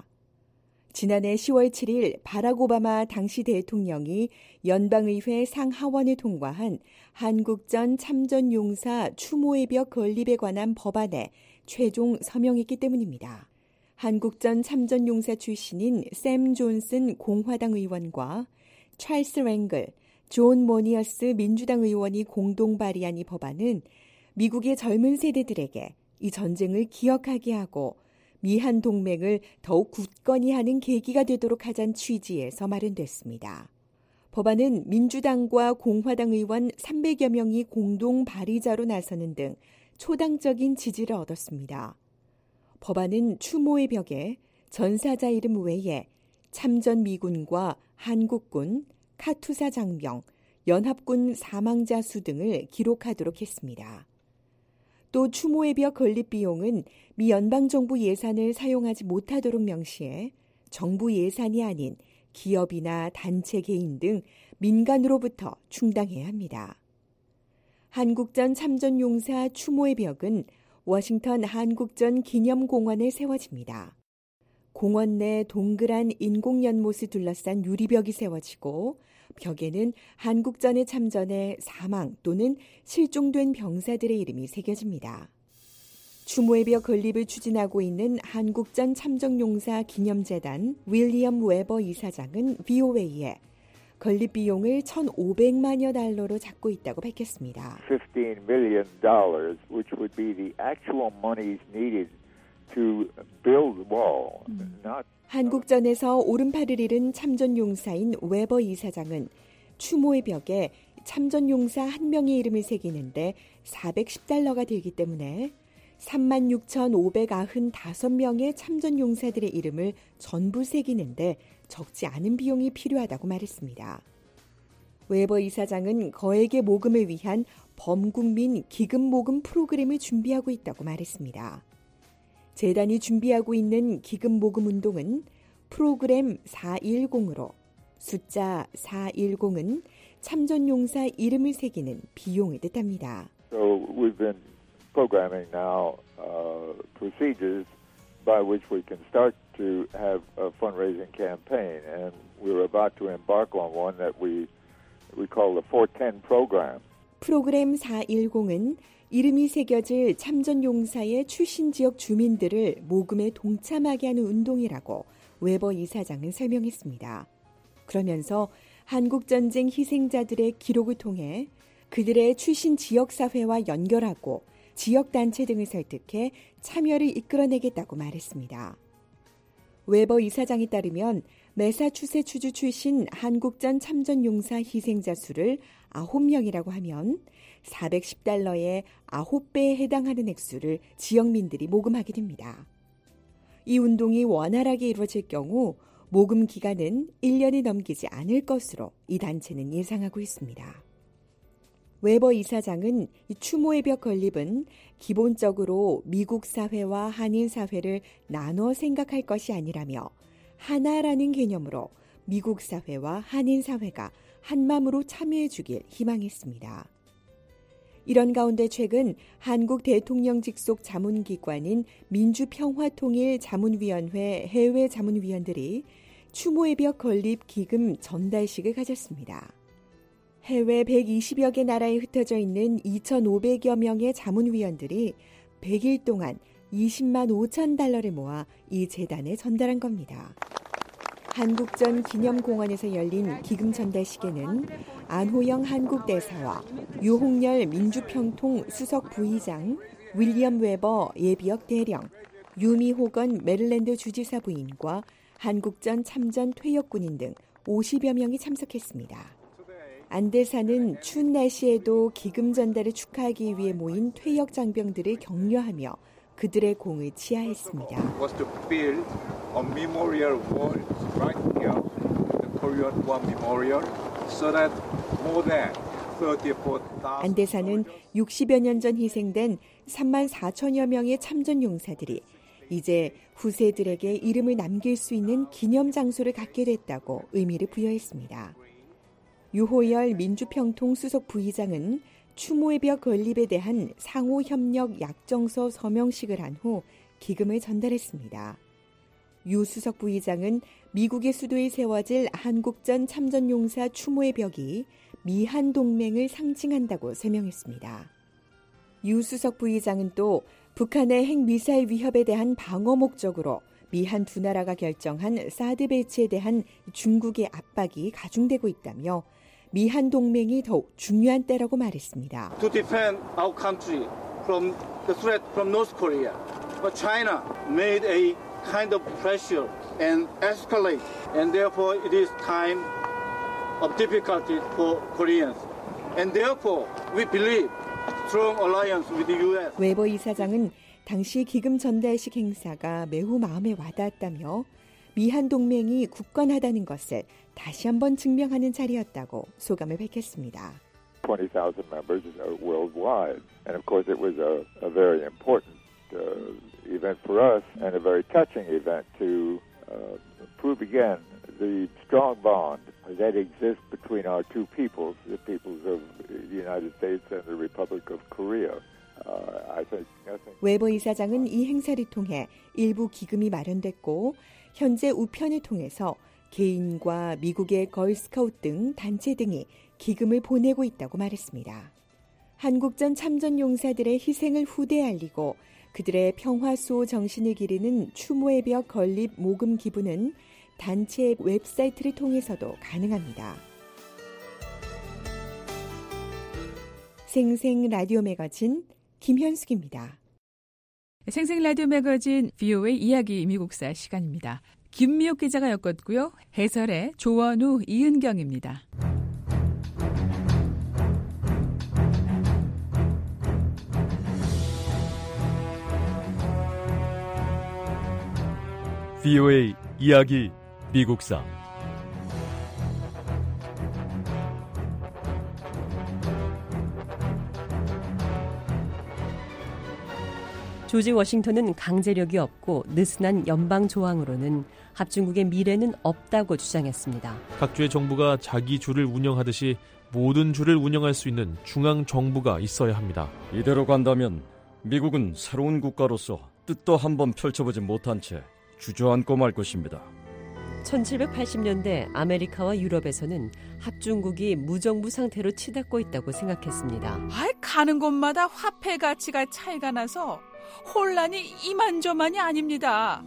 지난해 시월 칠일 바락 오바마 당시 대통령이 연방의회 상하원에 통과한 한국전 참전용사 추모의 벽 건립에 관한 법안에 최종 서명했기 때문입니다. 한국전 참전용사 출신인 샘 존슨 공화당 의원과 찰스 랭글, 존 모니어스 민주당 의원이 공동 발의한 이 법안은 미국의 젊은 세대들에게 이 전쟁을 기억하게 하고 미한 동맹을 더욱 굳건히 하는 계기가 되도록 하자는 취지에서 마련됐습니다. 법안은 민주당과 공화당 의원 삼백여 명이 공동 발의자로 나서는 등 초당적인 지지를 얻었습니다. 법안은 추모의 벽에 전사자 이름 외에 참전 미군과 한국군, 카투사 장병, 연합군 사망자 수 등을 기록하도록 했습니다. 또 추모의 벽 건립 비용은 미 연방정부 예산을 사용하지 못하도록 명시해 정부 예산이 아닌 기업이나 단체 개인 등 민간으로부터 충당해야 합니다. 한국전 참전용사 추모의 벽은 워싱턴 한국전 기념공원에 세워집니다. 공원 내 동그란 인공연못을 둘러싼 유리벽이 세워지고 벽에는 한국전에 참전해 사망 또는 실종된 병사들의 이름이 새겨집니다. 추모의 벽 건립을 추진하고 있는 한국전 참전용사 기념재단 윌리엄 웨버 이사장은 브이오에이에 건립 비용을 천오백만여 달러로 잡고 있다고 밝혔습니다. fifteen million dollars, which would be the actual monies needed to build the wall. 음. Not 한국전에서 오른팔을 잃은 참전용사인 웨버 이사장은 추모의 벽에 참전용사 한 명의 이름을 새기는데 사백십 달러가 들기 때문에 삼만 육천오백구십오 명의 참전용사들의 이름을 전부 새기는데 적지 않은 비용이 필요하다고 말했습니다. 웨버 이사장은 거액의 모금을 위한 범국민 기금 모금 프로그램을 준비하고 있다고 말했습니다. 재단이 준비하고 있는 기금 모금 운동은 프로그램 사백십으로 숫자 사백십은 참전용사 이름을 새기는 비용을 뜻합니다. So we've been programming now uh, procedures by which we can start to have a fundraising campaign, and we're about to embark on one that we we call the fourten program. 프로그램 사백십은 이름이 새겨질 참전용사의 출신 지역 주민들을 모금에 동참하게 하는 운동이라고 웨버 이사장은 설명했습니다. 그러면서 한국전쟁 희생자들의 기록을 통해 그들의 출신 지역사회와 연결하고 지역단체 등을 설득해 참여를 이끌어내겠다고 말했습니다. 웨버 이사장에 따르면 매사추세츠주 출신 한국전 참전용사 희생자 수를 아홉 명이라고 하면 사백십 달러의 아홉 배에 해당하는 액수를 지역민들이 모금하게 됩니다. 이 운동이 원활하게 이루어질 경우 모금 기간은 일 년이 넘기지 않을 것으로 이 단체는 예상하고 있습니다. 웨버 이사장은 이 추모의 벽 건립은 기본적으로 미국 사회와 한인 사회를 나눠 생각할 것이 아니라며 하나라는 개념으로 미국 사회와 한인 사회가 한마음으로 참여해 주길 희망했습니다. 이런 가운데 최근 한국 대통령 직속 자문기관인 민주평화통일자문위원회 해외 자문위원들이 추모의 벽 건립 기금 전달식을 가졌습니다. 해외 백이십여 개 나라에 흩어져 있는 이천오백여 명의 자문위원들이 백 일 동안 이십만 오천 달러를 모아 이 재단에 전달한 겁니다. 한국전 기념공원에서 열린 기금 전달식에는 안호영 한국대사와 유홍열 민주평통 수석 부의장, 윌리엄 웨버 예비역 대령, 유미 호건 메릴랜드 주지사 부인과 한국전 참전 퇴역군인 등 오십여 명이 참석했습니다. 안 대사는 추운 날씨에도 기금 전달을 축하하기 위해 모인 퇴역 장병들을 격려하며 그들의 공을 치하했습니다. was to build a memorial wall right here, the Korean War Memorial, so that more than thirty-four thousand. 안 대사는 육십여 년 전 희생된 삼만 사천여 명의 참전 용사들이 이제 후세들에게 이름을 남길 수 있는 기념 장소를 갖게 됐다고 의미를 부여했습니다. 유호열 민주평통 수석 부의장은 추모의 벽 건립에 대한 상호협력 약정서 서명식을 한 후 기금을 전달했습니다. 유 수석 부의장은 미국의 수도에 세워질 한국전 참전용사 추모의 벽이 미한 동맹을 상징한다고 설명했습니다. 유 수석 부의장은 또 북한의 핵미사일 위협에 대한 방어 목적으로 미한 두 나라가 결정한 사드 배치에 대한 중국의 압박이 가중되고 있다며 미한 동맹이 더욱 중요한 때라고 말했습니다. To defend our country from the threat from North Korea, but China made a kind of pressure and escalate, and therefore it is time of difficulty for Koreans, and therefore we believe strong alliance with the U S. 웨버 이사장은 당시 기금 전달식 행사가 매우 마음에 와닿았다며 미한 동맹이 굳건하다는 것을 다시 한번 증명하는 자리였다고 소감을 밝혔습니다. twenty thousand members worldwide, and of course it was a, a very important uh, event for us and a very touching event to uh, prove again the strong bond that exists between our two peoples, the peoples of the United States and the Republic of Korea. Uh, I think, I think... 웨버 이사장은 이 행사를 통해 일부 기금이 마련됐고 현재 우편을 통해서 개인과 미국의 걸스카우트 등 단체 등이 기금을 보내고 있다고 말했습니다. 한국전 참전 용사들의 희생을 후대에 알리고 그들의 평화수호 정신을 기리는 추모의 벽 건립 모금 기부는 단체 웹사이트를 통해서도 가능합니다. 생생 라디오 매거진 김현숙입니다. 생생 라디오 매거진 브이오에이 이야기 미국사 시간입니다. 김미옥 기자가 엮었고요. 해설의 조원우, 이은경입니다. 비오에이 이야기 미국사. 조지 워싱턴은 강제력이 없고 느슨한 연방 조항으로는 합중국의 미래는 없다고 주장했습니다. 각주의 정부가 자기 주를 운영하듯이 모든 주를 운영할 수 있는 중앙 정부가 있어야 합니다. 이대로 간다면 미국은 새로운 국가로서 뜻도 한번 펼쳐보지 못한 채 주저앉고 말 것입니다. 천칠백팔십 년대 아메리카와 유럽에서는 합중국이 무정부 상태로 치닫고 있다고 생각했습니다. 아이, 가는 곳마다 화폐 가치가 차이가 나서 혼란이 이만저만이 아닙니다.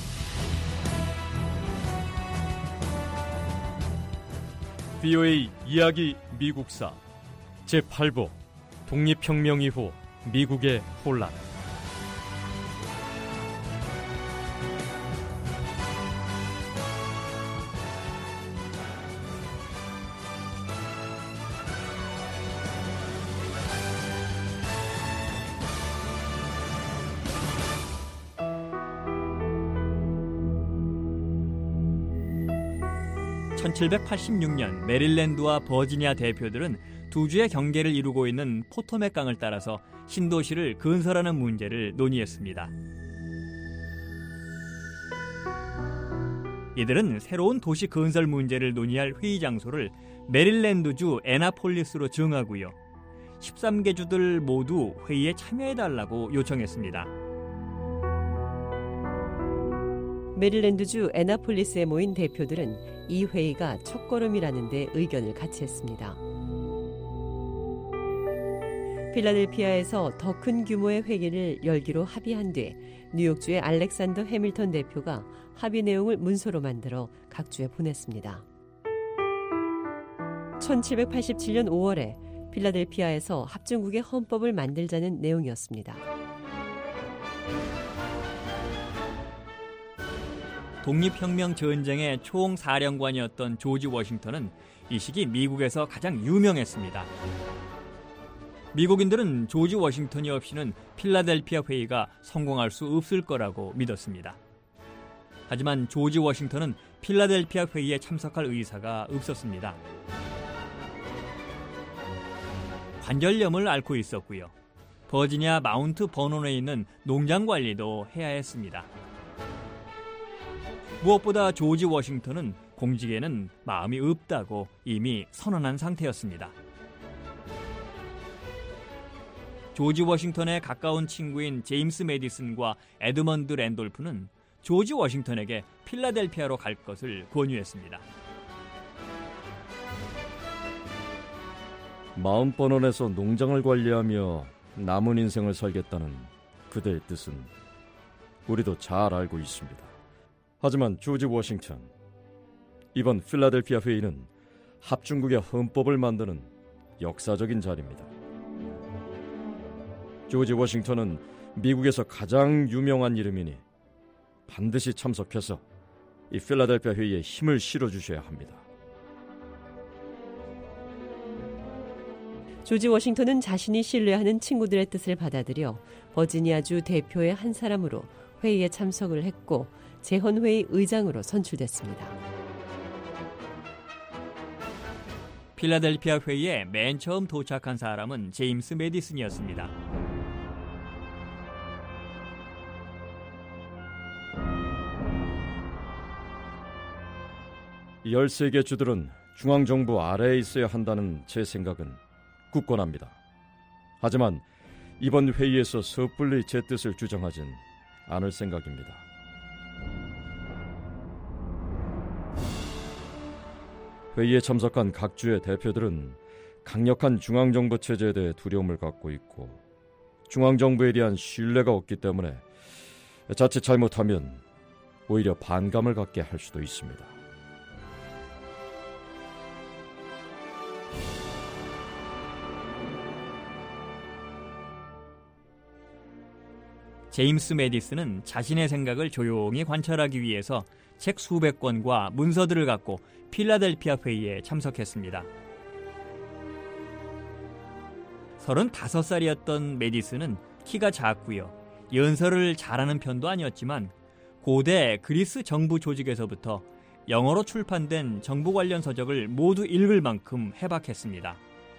비오에이 이야기 미국사 제팔 부 독립혁명 이후 미국의 혼란. 천칠백팔십육 년 메릴랜드와 버지니아 대표들은 두 주의 경계를 이루고 있는 포토맥 강을 따라서 신도시를 건설하는 문제를 논의했습니다. 이들은 새로운 도시 건설 문제를 논의할 회의 장소를 메릴랜드주 애나폴리스로 정하고요. 십삼 개 주들 모두 회의에 참여해달라고 요청했습니다. 메릴랜드주 애나폴리스에 모인 대표들은 이 회의가 첫걸음이라는 데 의견을 같이 했습니다. 필라델피아에서 더 큰 규모의 회의를 열기로 합의한 뒤 뉴욕주의 알렉산더 해밀턴 대표가 합의 내용을 문서로 만들어 각주에 보냈습니다. 천칠백팔십칠 년 오월에 필라델피아에서 합중국의 헌법을 만들자는 내용이었습니다. 독립혁명 전쟁의 총사령관이었던 조지 워싱턴은 이 시기 미국에서 가장 유명했습니다. 미국인들은 조지 워싱턴이 없이는 필라델피아 회의가 성공할 수 없을 거라고 믿었습니다. 하지만 조지 워싱턴은 필라델피아 회의에 참석할 의사가 없었습니다. 관절염을 앓고 있었고요. 버지니아 마운트 버논에 있는 농장 관리도 해야 했습니다. 무엇보다 조지 워싱턴은 공직에는 마음이 없다고 이미 선언한 상태였습니다. 조지 워싱턴의 가까운 친구인 제임스 메디슨과 에드먼드 랜돌프는 조지 워싱턴에게 필라델피아로 갈 것을 권유했습니다. 마운트 버논에서 농장을 관리하며 남은 인생을 살겠다는 그대의 뜻은 우리도 잘 알고 있습니다. 하지만 조지 워싱턴, 이번 필라델피아 회의는 합중국의 헌법을 만드는 역사적인 자리입니다. 조지 워싱턴은 미국에서 가장 유명한 이름이니 반드시 참석해서 이 필라델피아 회의에 힘을 실어주셔야 합니다. 조지 워싱턴은 자신이 신뢰하는 친구들의 뜻을 받아들여 버지니아주 대표의 한 사람으로 회의에 참석을 했고 재헌회의 의장으로 선출됐습니다. 필라델피아 회의에 맨 처음 도착한 사람은 제임스 메디슨이었습니다. 열세 개 주들은 중앙정부 아래에 있어야 한다는 제 생각은 굳건합니다. 하지만 이번 회의에서 섣불리 제 뜻을 주장하진 않을 생각입니다. 회의에 참석한 각 주의 대표들은 강력한 중앙정부 체제에 대해 두려움을 갖고 있고 중앙정부에 대한 신뢰가 없기 때문에 자칫 잘못하면 오히려 반감을 갖게 할 수도 있습니다. 제임스 메디슨은 자신의 생각을 조용히 관찰하기 위해서 책 수백 권과 문서들을 갖고 필라델피아 회의에 참석했습니다. 서른다섯 살이었던 메디슨은 키가 작고요. 연설을 잘하는 편도 아니었지만 고대 그리스 정부 조직에서부터 영어로 출판된 정부 관련 서적을 모두 읽을 만큼 해박했습니다.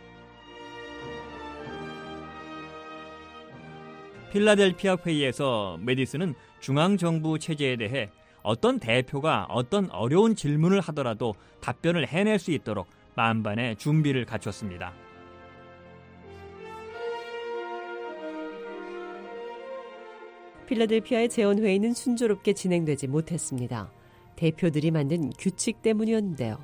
필라델피아 회의에서 메디슨은 중앙정부 체제에 대해 어떤 대표가 어떤 어려운 질문을 하더라도 답변을 해낼 수 있도록 만반의 준비를 갖췄습니다. 필라델피아의 재헌회의는 순조롭게 진행되지 못했습니다. 대표들이 만든 규칙 때문이었는데요.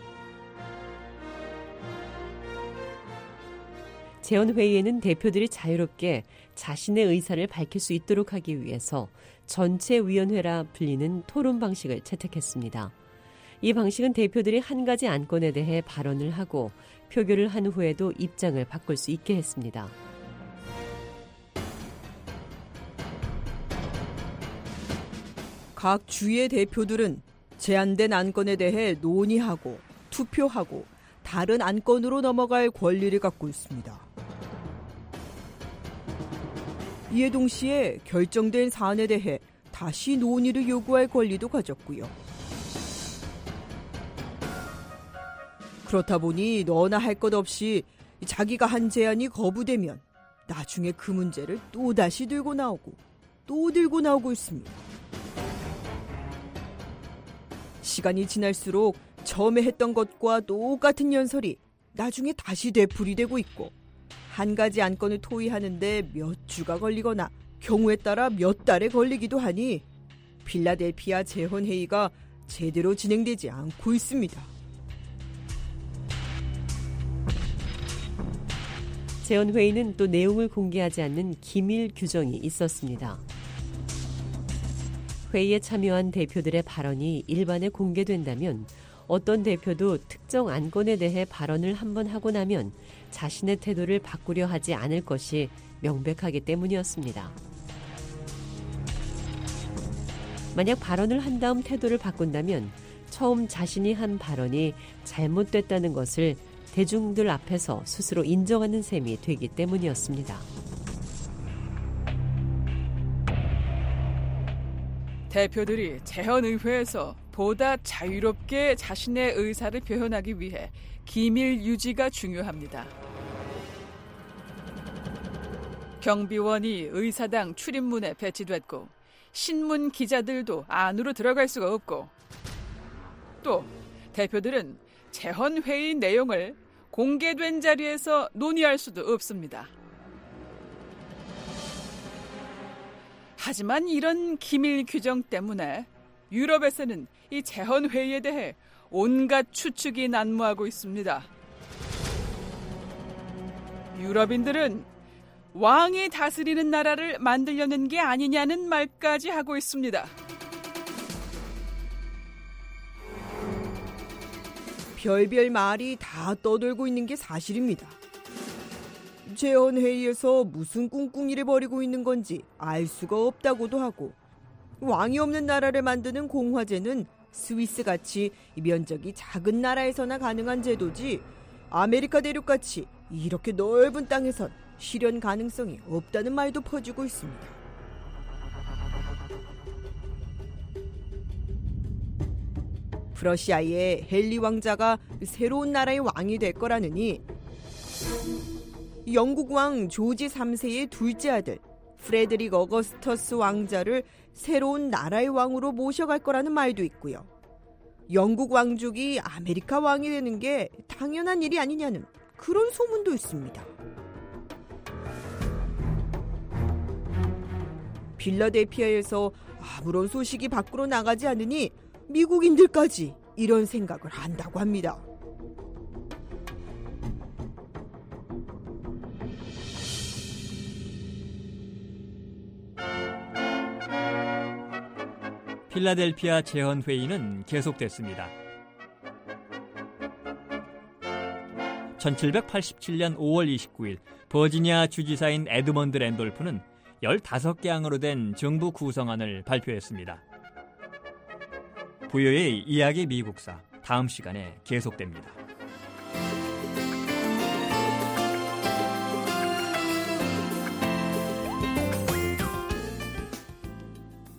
재헌회의에는 대표들이 자유롭게 자신의 의사를 밝힐 수 있도록 하기 위해서 전체위원회라 불리는 토론 방식을 채택했습니다. 이 방식은 대표들이 한 가지 안건에 대해 발언을 하고 표결을 한 후에도 입장을 바꿀 수 있게 했습니다. 각 주의 대표들은 제한된 안건에 대해 논의하고 투표하고 다른 안건으로 넘어갈 권리를 갖고 있습니다. 이에 동시에 결정된 사안에 대해 다시 논의를 요구할 권리도 가졌고요. 그렇다 보니 너나 할 것 없이 자기가 한 제안이 거부되면 나중에 그 문제를 또다시 들고 나오고 또 들고 나오고 있습니다. 시간이 지날수록 처음에 했던 것과 똑같은 연설이 나중에 다시 되풀이되고 있고 한 가지 안건을 토의하는데 몇 주가 걸리거나 경우에 따라 몇 달에 걸리기도 하니 필라델피아 재헌회의가 제대로 진행되지 않고 있습니다. 재헌회의는 또 내용을 공개하지 않는 기밀 규정이 있었습니다. 회의에 참여한 대표들의 발언이 일반에 공개된다면 어떤 대표도 특정 안건에 대해 발언을 한번 하고 나면 자신의 태도를 바꾸려 하지 않을 것이 명백하기 때문이었습니다. 만약 발언을 한 다음 태도를 바꾼다면 처음 자신이 한 발언이 잘못됐다는 것을 대중들 앞에서 스스로 인정하는 셈이 되기 때문이었습니다. 대표들이 재헌의회에서 보다 자유롭게 자신의 의사를 표현하기 위해 기밀 유지가 중요합니다. 경비원이 의사당 출입문에 배치됐고 신문 기자들도 안으로 들어갈 수가 없고 또 대표들은 재헌회의 내용을 공개된 자리에서 논의할 수도 없습니다. 하지만 이런 기밀 규정 때문에 유럽에서는 이 재헌회의에 대해 온갖 추측이 난무하고 있습니다. 유럽인들은 왕이 다스리는 나라를 만들려는 게 아니냐는 말까지 하고 있습니다. 별별 말이 다 떠돌고 있는 게 사실입니다. 재헌회의에서 무슨 꿍꿍이를 벌이고 있는 건지 알 수가 없다고도 하고 왕이 없는 나라를 만드는 공화제는 스위스같이 면적이 작은 나라에서나 가능한 제도지 아메리카 대륙같이 이렇게 넓은 땅에선 실현 가능성이 없다는 말도 퍼지고 있습니다. 프러시아의 헨리 왕자가 새로운 나라의 왕이 될 거라느니 영국 왕 조지 삼 세의 둘째 아들 프레드릭 어거스터스 왕자를 새로운 나라의 왕으로 모셔갈 거라는 말도 있고요. 영국 왕족이 아메리카 왕이 되는 게 당연한 일이 아니냐는 그런 소문도 있습니다. 필라델피아에서 아무런 소식이 밖으로 나가지 않으니 미국인들까지 이런 생각을 한다고 합니다. 필라델피아 재헌회의는 계속됐습니다. 천칠백팔십칠 년 오월 이십구일 버지니아 주지사인 에드먼드 랜돌프는 열다섯 개 항으로 된 정부 구성안을 발표했습니다. 부여의 이야기 미국사, 다음 시간에 계속됩니다.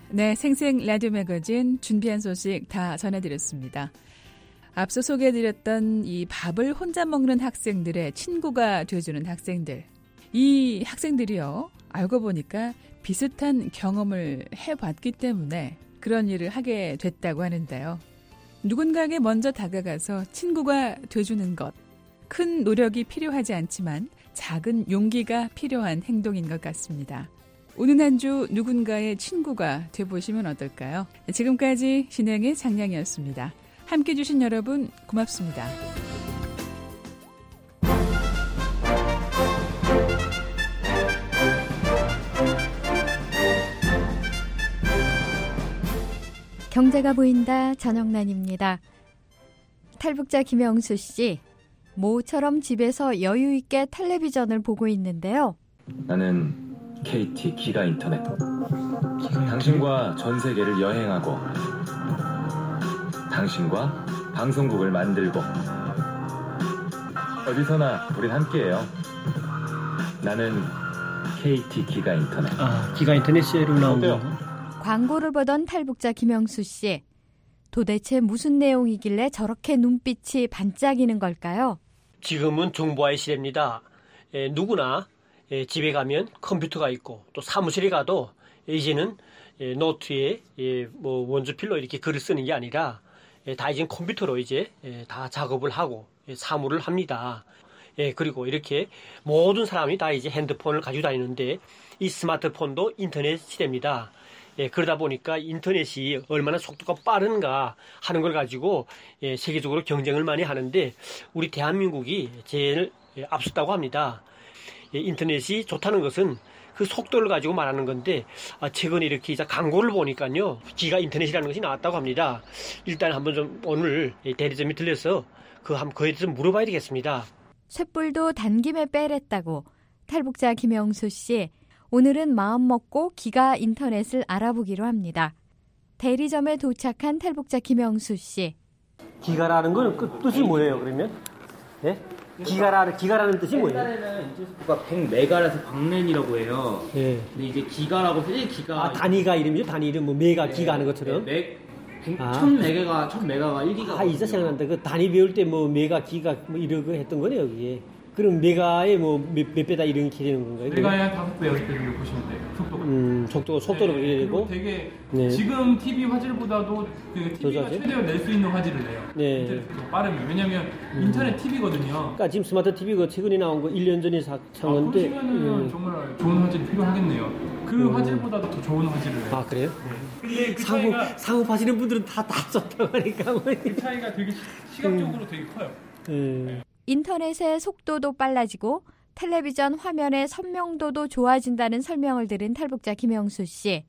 네, 생생 라디오 매거진 준비한 소식 다 전해드렸습니다. 앞서 소개해드렸던 이 밥을 혼자 먹는 학생들의 친구가 돼주는 학생들. 이 학생들이요, 알고 보니까 비슷한 경험을 해봤기 때문에 그런 일을 하게 됐다고 하는데요. 누군가에게 먼저 다가가서 친구가 돼주는 것. 큰 노력이 필요하지 않지만 작은 용기가 필요한 행동인 것 같습니다. 오는 한 주 누군가의 친구가 돼보시면 어떨까요? 지금까지 진행의 장량이었습니다. 함께해 주신 여러분 고맙습니다. 경제가 보인다. 전영란입니다. 탈북자 김영수 씨, 모처럼 집에서 여유 있게 텔레비전을 보고 있는데요. 나는 케이티 기가 인터넷. 당신과 전 세계를 여행하고 당신과 방송국을 만들고 어디서나 우린 함께해요. 나는 케이티 기가 인터넷. 아, 기가 인터넷 새로 나온 거. 광고를 보던 탈북자 김영수 씨. 도대체 무슨 내용이길래 저렇게 눈빛이 반짝이는 걸까요? 지금은 정보화의 시대입니다. 에, 누구나 에, 집에 가면 컴퓨터가 있고 또 사무실에 가도 이제는 에, 노트에 에, 뭐 원주필로 이렇게 글을 쓰는 게 아니라 에, 다 이제 컴퓨터로 이제 에, 다 작업을 하고 에, 사무를 합니다. 예, 그리고 이렇게 모든 사람이 다 이제 핸드폰을 가지고 다니는데 이 스마트폰도 인터넷 시대입니다. 예, 그러다 보니까 인터넷이 얼마나 속도가 빠른가 하는 걸 가지고 예, 세계적으로 경쟁을 많이 하는데 우리 대한민국이 제일 예, 앞섰다고 합니다. 예, 인터넷이 좋다는 것은 그 속도를 가지고 말하는 건데 아, 최근에 이렇게 이제 광고를 보니까요 기가 인터넷이라는 것이 나왔다고 합니다. 일단 한번 좀 오늘 대리점에 들려서 그 한번 그에 대해서 물어봐야 되겠습니다. 쇳불도 단김에 빼랬다고 탈북자 김영수 씨. 오늘은 마음 먹고 기가 인터넷을 알아보기로 합니다. 대리점에 도착한 탈북자 김영수 씨. 기가라는 건 그 뜻이 뭐예요, 그러면? 예? 기가라는, 기가라는 뜻이 뭐예요? 옛날에는 인터넷가 백 메가라서 박랜이라고 해요. 예. 근데 이제 기가라고 일 기가. 아, 단위가 이름이죠? 단위 이름, 뭐, 메가, 네, 기가 하는 것처럼? 네, 백, 아. 천 메가가, 천 메가가 일 기가. 아, 이제 생각난다. 그 단위 배울 때 뭐, 메가, 기가, 뭐, 이러고 했던 거네요, 여기에. 그럼 메가에 뭐, 몇, 몇 배다 이런 게 되는 건가요? 메가에 한 다섯 배, 여섯 배 정도 보시면 돼요. 속도가. 음, 속도가, 속도로 네, 이래고. 되게, 네. 지금 티비 화질보다도 그 티비가 최대로 낼 수 있는 화질을 내요. 네. 인터넷도 빠르면. 왜냐면 음. 인터넷 티비거든요. 그러니까 지금 스마트 티비가 최근에 나온 거 일 년 전에 사, 산 아, 건데. 그러시면은 음. 정말 좋은 화질이 필요하겠네요. 그 음. 화질보다도 더 좋은 화질을 내요. 아, 그래요? 네. 근데 그 상업, 차이가, 상업하시는 분들은 다, 다 썼다고 하니까. 뭐. 그 차이가 되게 시각적으로 음. 되게 커요. 음. 네. 인터넷의 속도도 빨라지고 텔레비전 화면의 선명도도 좋아진다는 설명을 들은 탈북자 김영수 씨.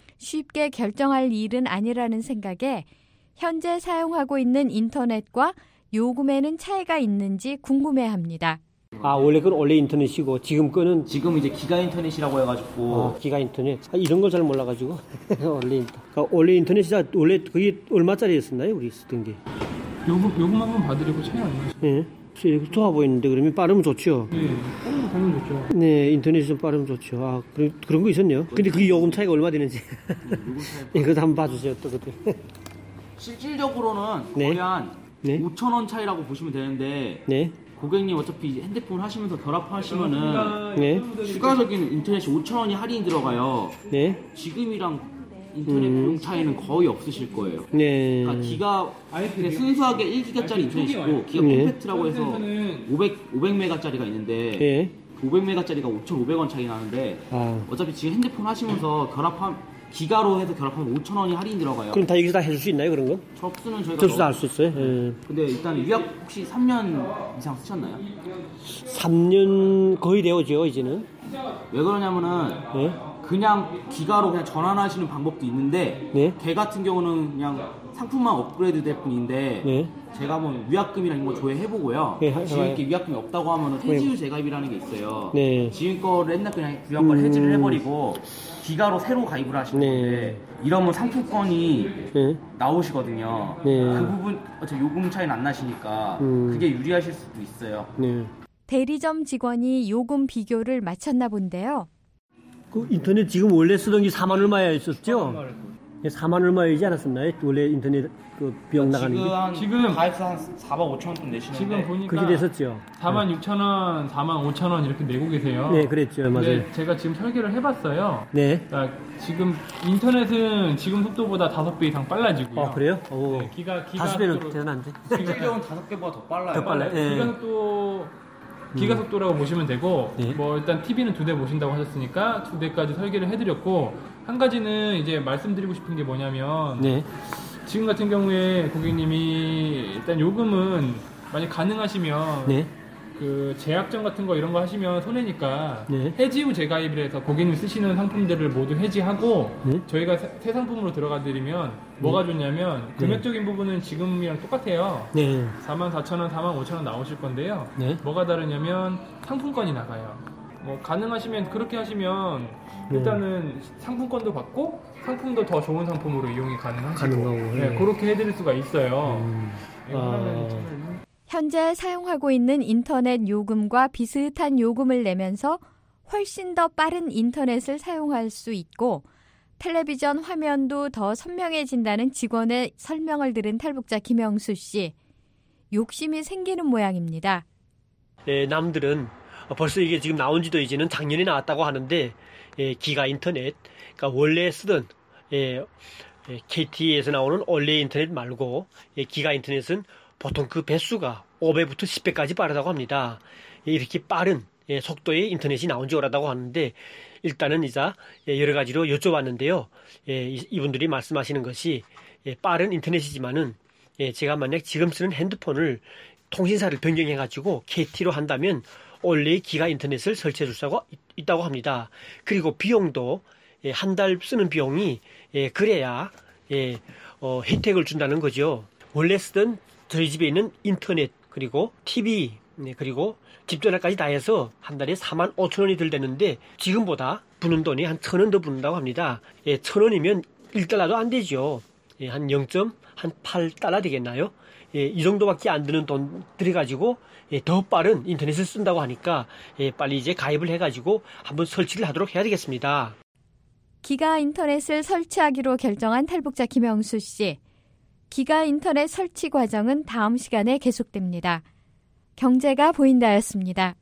쉽게 결정할 일은 아니라는 생각에 현재 사용하고 있는 인터넷과 요금에는 차이가 있는지 궁금해합니다. 아, 원래 그건 원래 인터넷이고 지금 거는 지금 이제 기가 인터넷이라고 해가지고. 어, 기가 인터넷. 아, 이런 걸 잘 몰라가지고 원래 인터. 그러니까 원래 인터넷이 원래 그게 얼마짜리였었나요, 우리 쓰던 게? 요금 요금 한번 봐드리고 차이 안 나죠. 네. 좋아 보이는데 그러면 빠르면 좋죠. 네, 빠르면 좋죠. 네, 인터넷이 좀 빠르면 좋죠. 아, 그런 그런 거 있었네요. 근데 그 요금 차이가 얼마 되는지. 네, 그것도 한번 봐주세요, 또 그때. 실질적으로는 네. 거의 한 네. 오천 원 차이라고 보시면 되는데. 네. 고객님 어차피 핸드폰 하시면서 결합하시면은 네. 추가적인 인터넷이 오천 원이 할인이 들어가요. 네. 지금이랑 인터넷 음. 비용 차이는 거의 없으실 거예요. 네. 그러니까 기가 그냥 순수하게 일 기가짜리 인터넷이 있고 기가 네. 콤팩트라고 해서 오백, 오백 메가짜리가 있는데 네. 오백 메가짜리가 오천오백 원 차이 나는데 아. 어차피 지금 핸드폰 하시면서 결합한 기가로 해서 결합하면 오천 원이 할인 들어가요. 그럼 다 여기서 다 해줄 수 있나요, 그런 거? 접수는 저희가 접수 다 할 수 있어요. 네. 근데 일단 위약 혹시 삼 년 이상 쓰셨나요? 삼 년 거의 되어죠, 이제는. 왜 그러냐면은 네. 그냥 기가로 그냥 전환하시는 방법도 있는데 네. 걔 같은 경우는 그냥 상품만 업그레이드 될 뿐인데 네. 제가 한번 위약금이랑 이런 거 조회해보고요. 네, 지금 하- 이렇게 위약금이 없다고 하면은 네. 해지유 재가입이라는 게 있어요. 네. 지금 거를 옛날 그냥 위약 걸 음. 해지를 해버리고 기가로 새로 가입을 하시는 네. 건데 이러면 상품권이 네. 나오시거든요. 네. 그 부분 어차피 요금 차이는 안 나시니까 음. 그게 유리하실 수도 있어요. 네. 대리점 직원이 요금 비교를 마쳤나 본데요. 그 인터넷 지금 원래 쓰던 게 사만 얼마에 있었죠? 사만 얼마이지 않았었나요? 원래 인터넷 그 비용 나가는 게? 지금 가입서 한 사만 오천 원 좀 내시는데 지금 보니까 그렇게 됐었죠. 사만 육천 원, 사만 오천 원 이렇게 내고 계세요. 네, 그랬죠. 맞아요. 근데 제가 지금 설계를 해봤어요. 네. 그러니까 지금 인터넷은 지금 속도보다 다섯 배 이상 빨라지고요. 아, 그래요? 오. 네, 기가 기가 다섯 배는 속도로- 대단한데. 실질적으로 다섯 개보다 더 빨라요. 더 빨라요. 네. 기가 속도 기가 속도라고 보시면 되고 뭐 일단 티비는 두 대 모신다고 하셨으니까 두 대까지 설계를 해드렸고 한 가지는 이제 말씀드리고 싶은 게 뭐냐면 네. 지금 같은 경우에 고객님이 일단 요금은 만약 가능하시면 네. 그 제약점 같은 거 이런 거 하시면 손해니까 네. 해지 후 재가입을 해서 고객님 쓰시는 상품들을 모두 해지하고 네. 저희가 새, 새 상품으로 들어가 드리면 뭐가 좋냐면 네. 금액적인 부분은 지금이랑 똑같아요. 네. 사만 사천 원, 사만 오천 원 나오실 건데요. 네. 뭐가 다르냐면 상품권이 나가요. 뭐 가능하시면 그렇게 하시면 일단은 상품권도 받고 상품도 더 좋은 상품으로 이용이 가능하시고 가능하고, 네, 네. 그렇게 해드릴 수가 있어요. 음. 네, 하나는 참- 현재 사용하고 있는 인터넷 요금과 비슷한 요금을 내면서 훨씬 더 빠른 인터넷을 사용할 수 있고 텔레비전 화면도 더 선명해진다는 직원의 설명을 들은 탈북자 김영수 씨. 욕심이 생기는 모양입니다. 예, 남들은 벌써 이게 지금 나온 지도 이제는 작년에 나왔다고 하는데 예, 기가 인터넷, 그러니까 원래 쓰던 예, 예, 케이티에서 나오는 원래 인터넷 말고 예, 기가 인터넷은 보통 그 배수가 오 배부터 십 배까지 빠르다고 합니다. 예, 이렇게 빠른 예, 속도의 인터넷이 나온 지 오래다고 하는데 일단은 이제 예, 여러 가지로 여쭤봤는데요. 예, 이- 이분들이 말씀하시는 것이 예, 빠른 인터넷이지만은 예, 제가 만약 지금 쓰는 핸드폰을 통신사를 변경해가지고 케이티로 한다면 원래의 기가 인터넷을 설치해 줄 수가 있다고 합니다. 그리고 비용도 예, 한 달 쓰는 비용이 예, 그래야 예, 어, 혜택을 준다는 거죠. 원래 쓰던 저희 집에 있는 인터넷 그리고 티비 네, 그리고 집전화까지 다 해서 한 달에 사만 오천 원이 들대는데 지금보다 부는 돈이 한 천 원 더 붓는다고 합니다. 예, 천 원이면 일 달러도 안 되죠. 예, 한 영 점 팔 달러 되겠나요? 예, 이 정도밖에 안 드는 돈 들여가지고 예, 더 빠른 인터넷을 쓴다고 하니까 예, 빨리 이제 가입을 해가지고 한번 설치를 하도록 해야 되겠습니다. 기가 인터넷을 설치하기로 결정한 탈북자 김영수 씨. 기가 인터넷 설치 과정은 다음 시간에 계속됩니다. 경제가 보인다였습니다.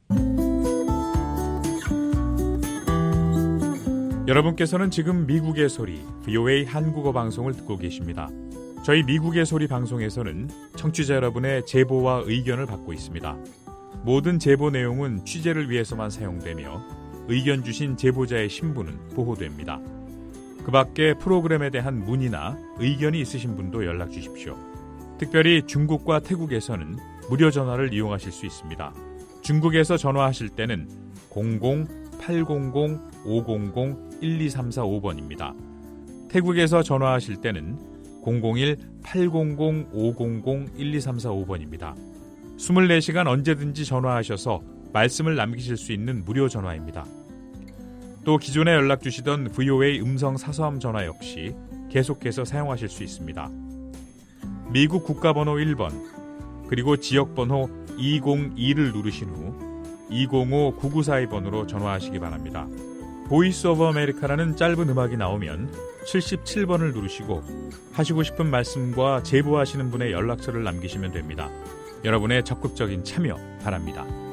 여러분께서는 지금 미국의 소리 브이오에이 한국어 방송을 듣고 계십니다. 저희 미국의 소리 방송에서는 청취자 여러분의 제보와 의견을 받고 있습니다. 모든 제보 내용은 취재를 위해서만 사용되며 의견 주신 제보자의 신분은 보호됩니다. 그 밖에 프로그램에 대한 문의나 의견이 있으신 분도 연락 주십시오. 특별히 중국과 태국에서는 무료 전화를 이용하실 수 있습니다. 중국에서 전화하실 때는 공공 팔공공 오공공 일이삼사오 번입니다. 태국에서 전화하실 때는 공공일 팔공공 오공공 일이삼사오 번입니다. 이십사 시간 언제든지 전화하셔서 말씀을 남기실 수 있는 무료 전화입니다. 또 기존에 연락 주시던 브이오에이 음성 사서함 전화 역시 계속해서 사용하실 수 있습니다. 미국 국가번호 일 번 그리고 지역번호 이공이를 누르신 후 이공오 구구사이 번으로 전화하시기 바랍니다. 보이스 오브 아메리카라는 짧은 음악이 나오면 칠십칠 번을 누르시고 하시고 싶은 말씀과 제보하시는 분의 연락처를 남기시면 됩니다. 여러분의 적극적인 참여 바랍니다.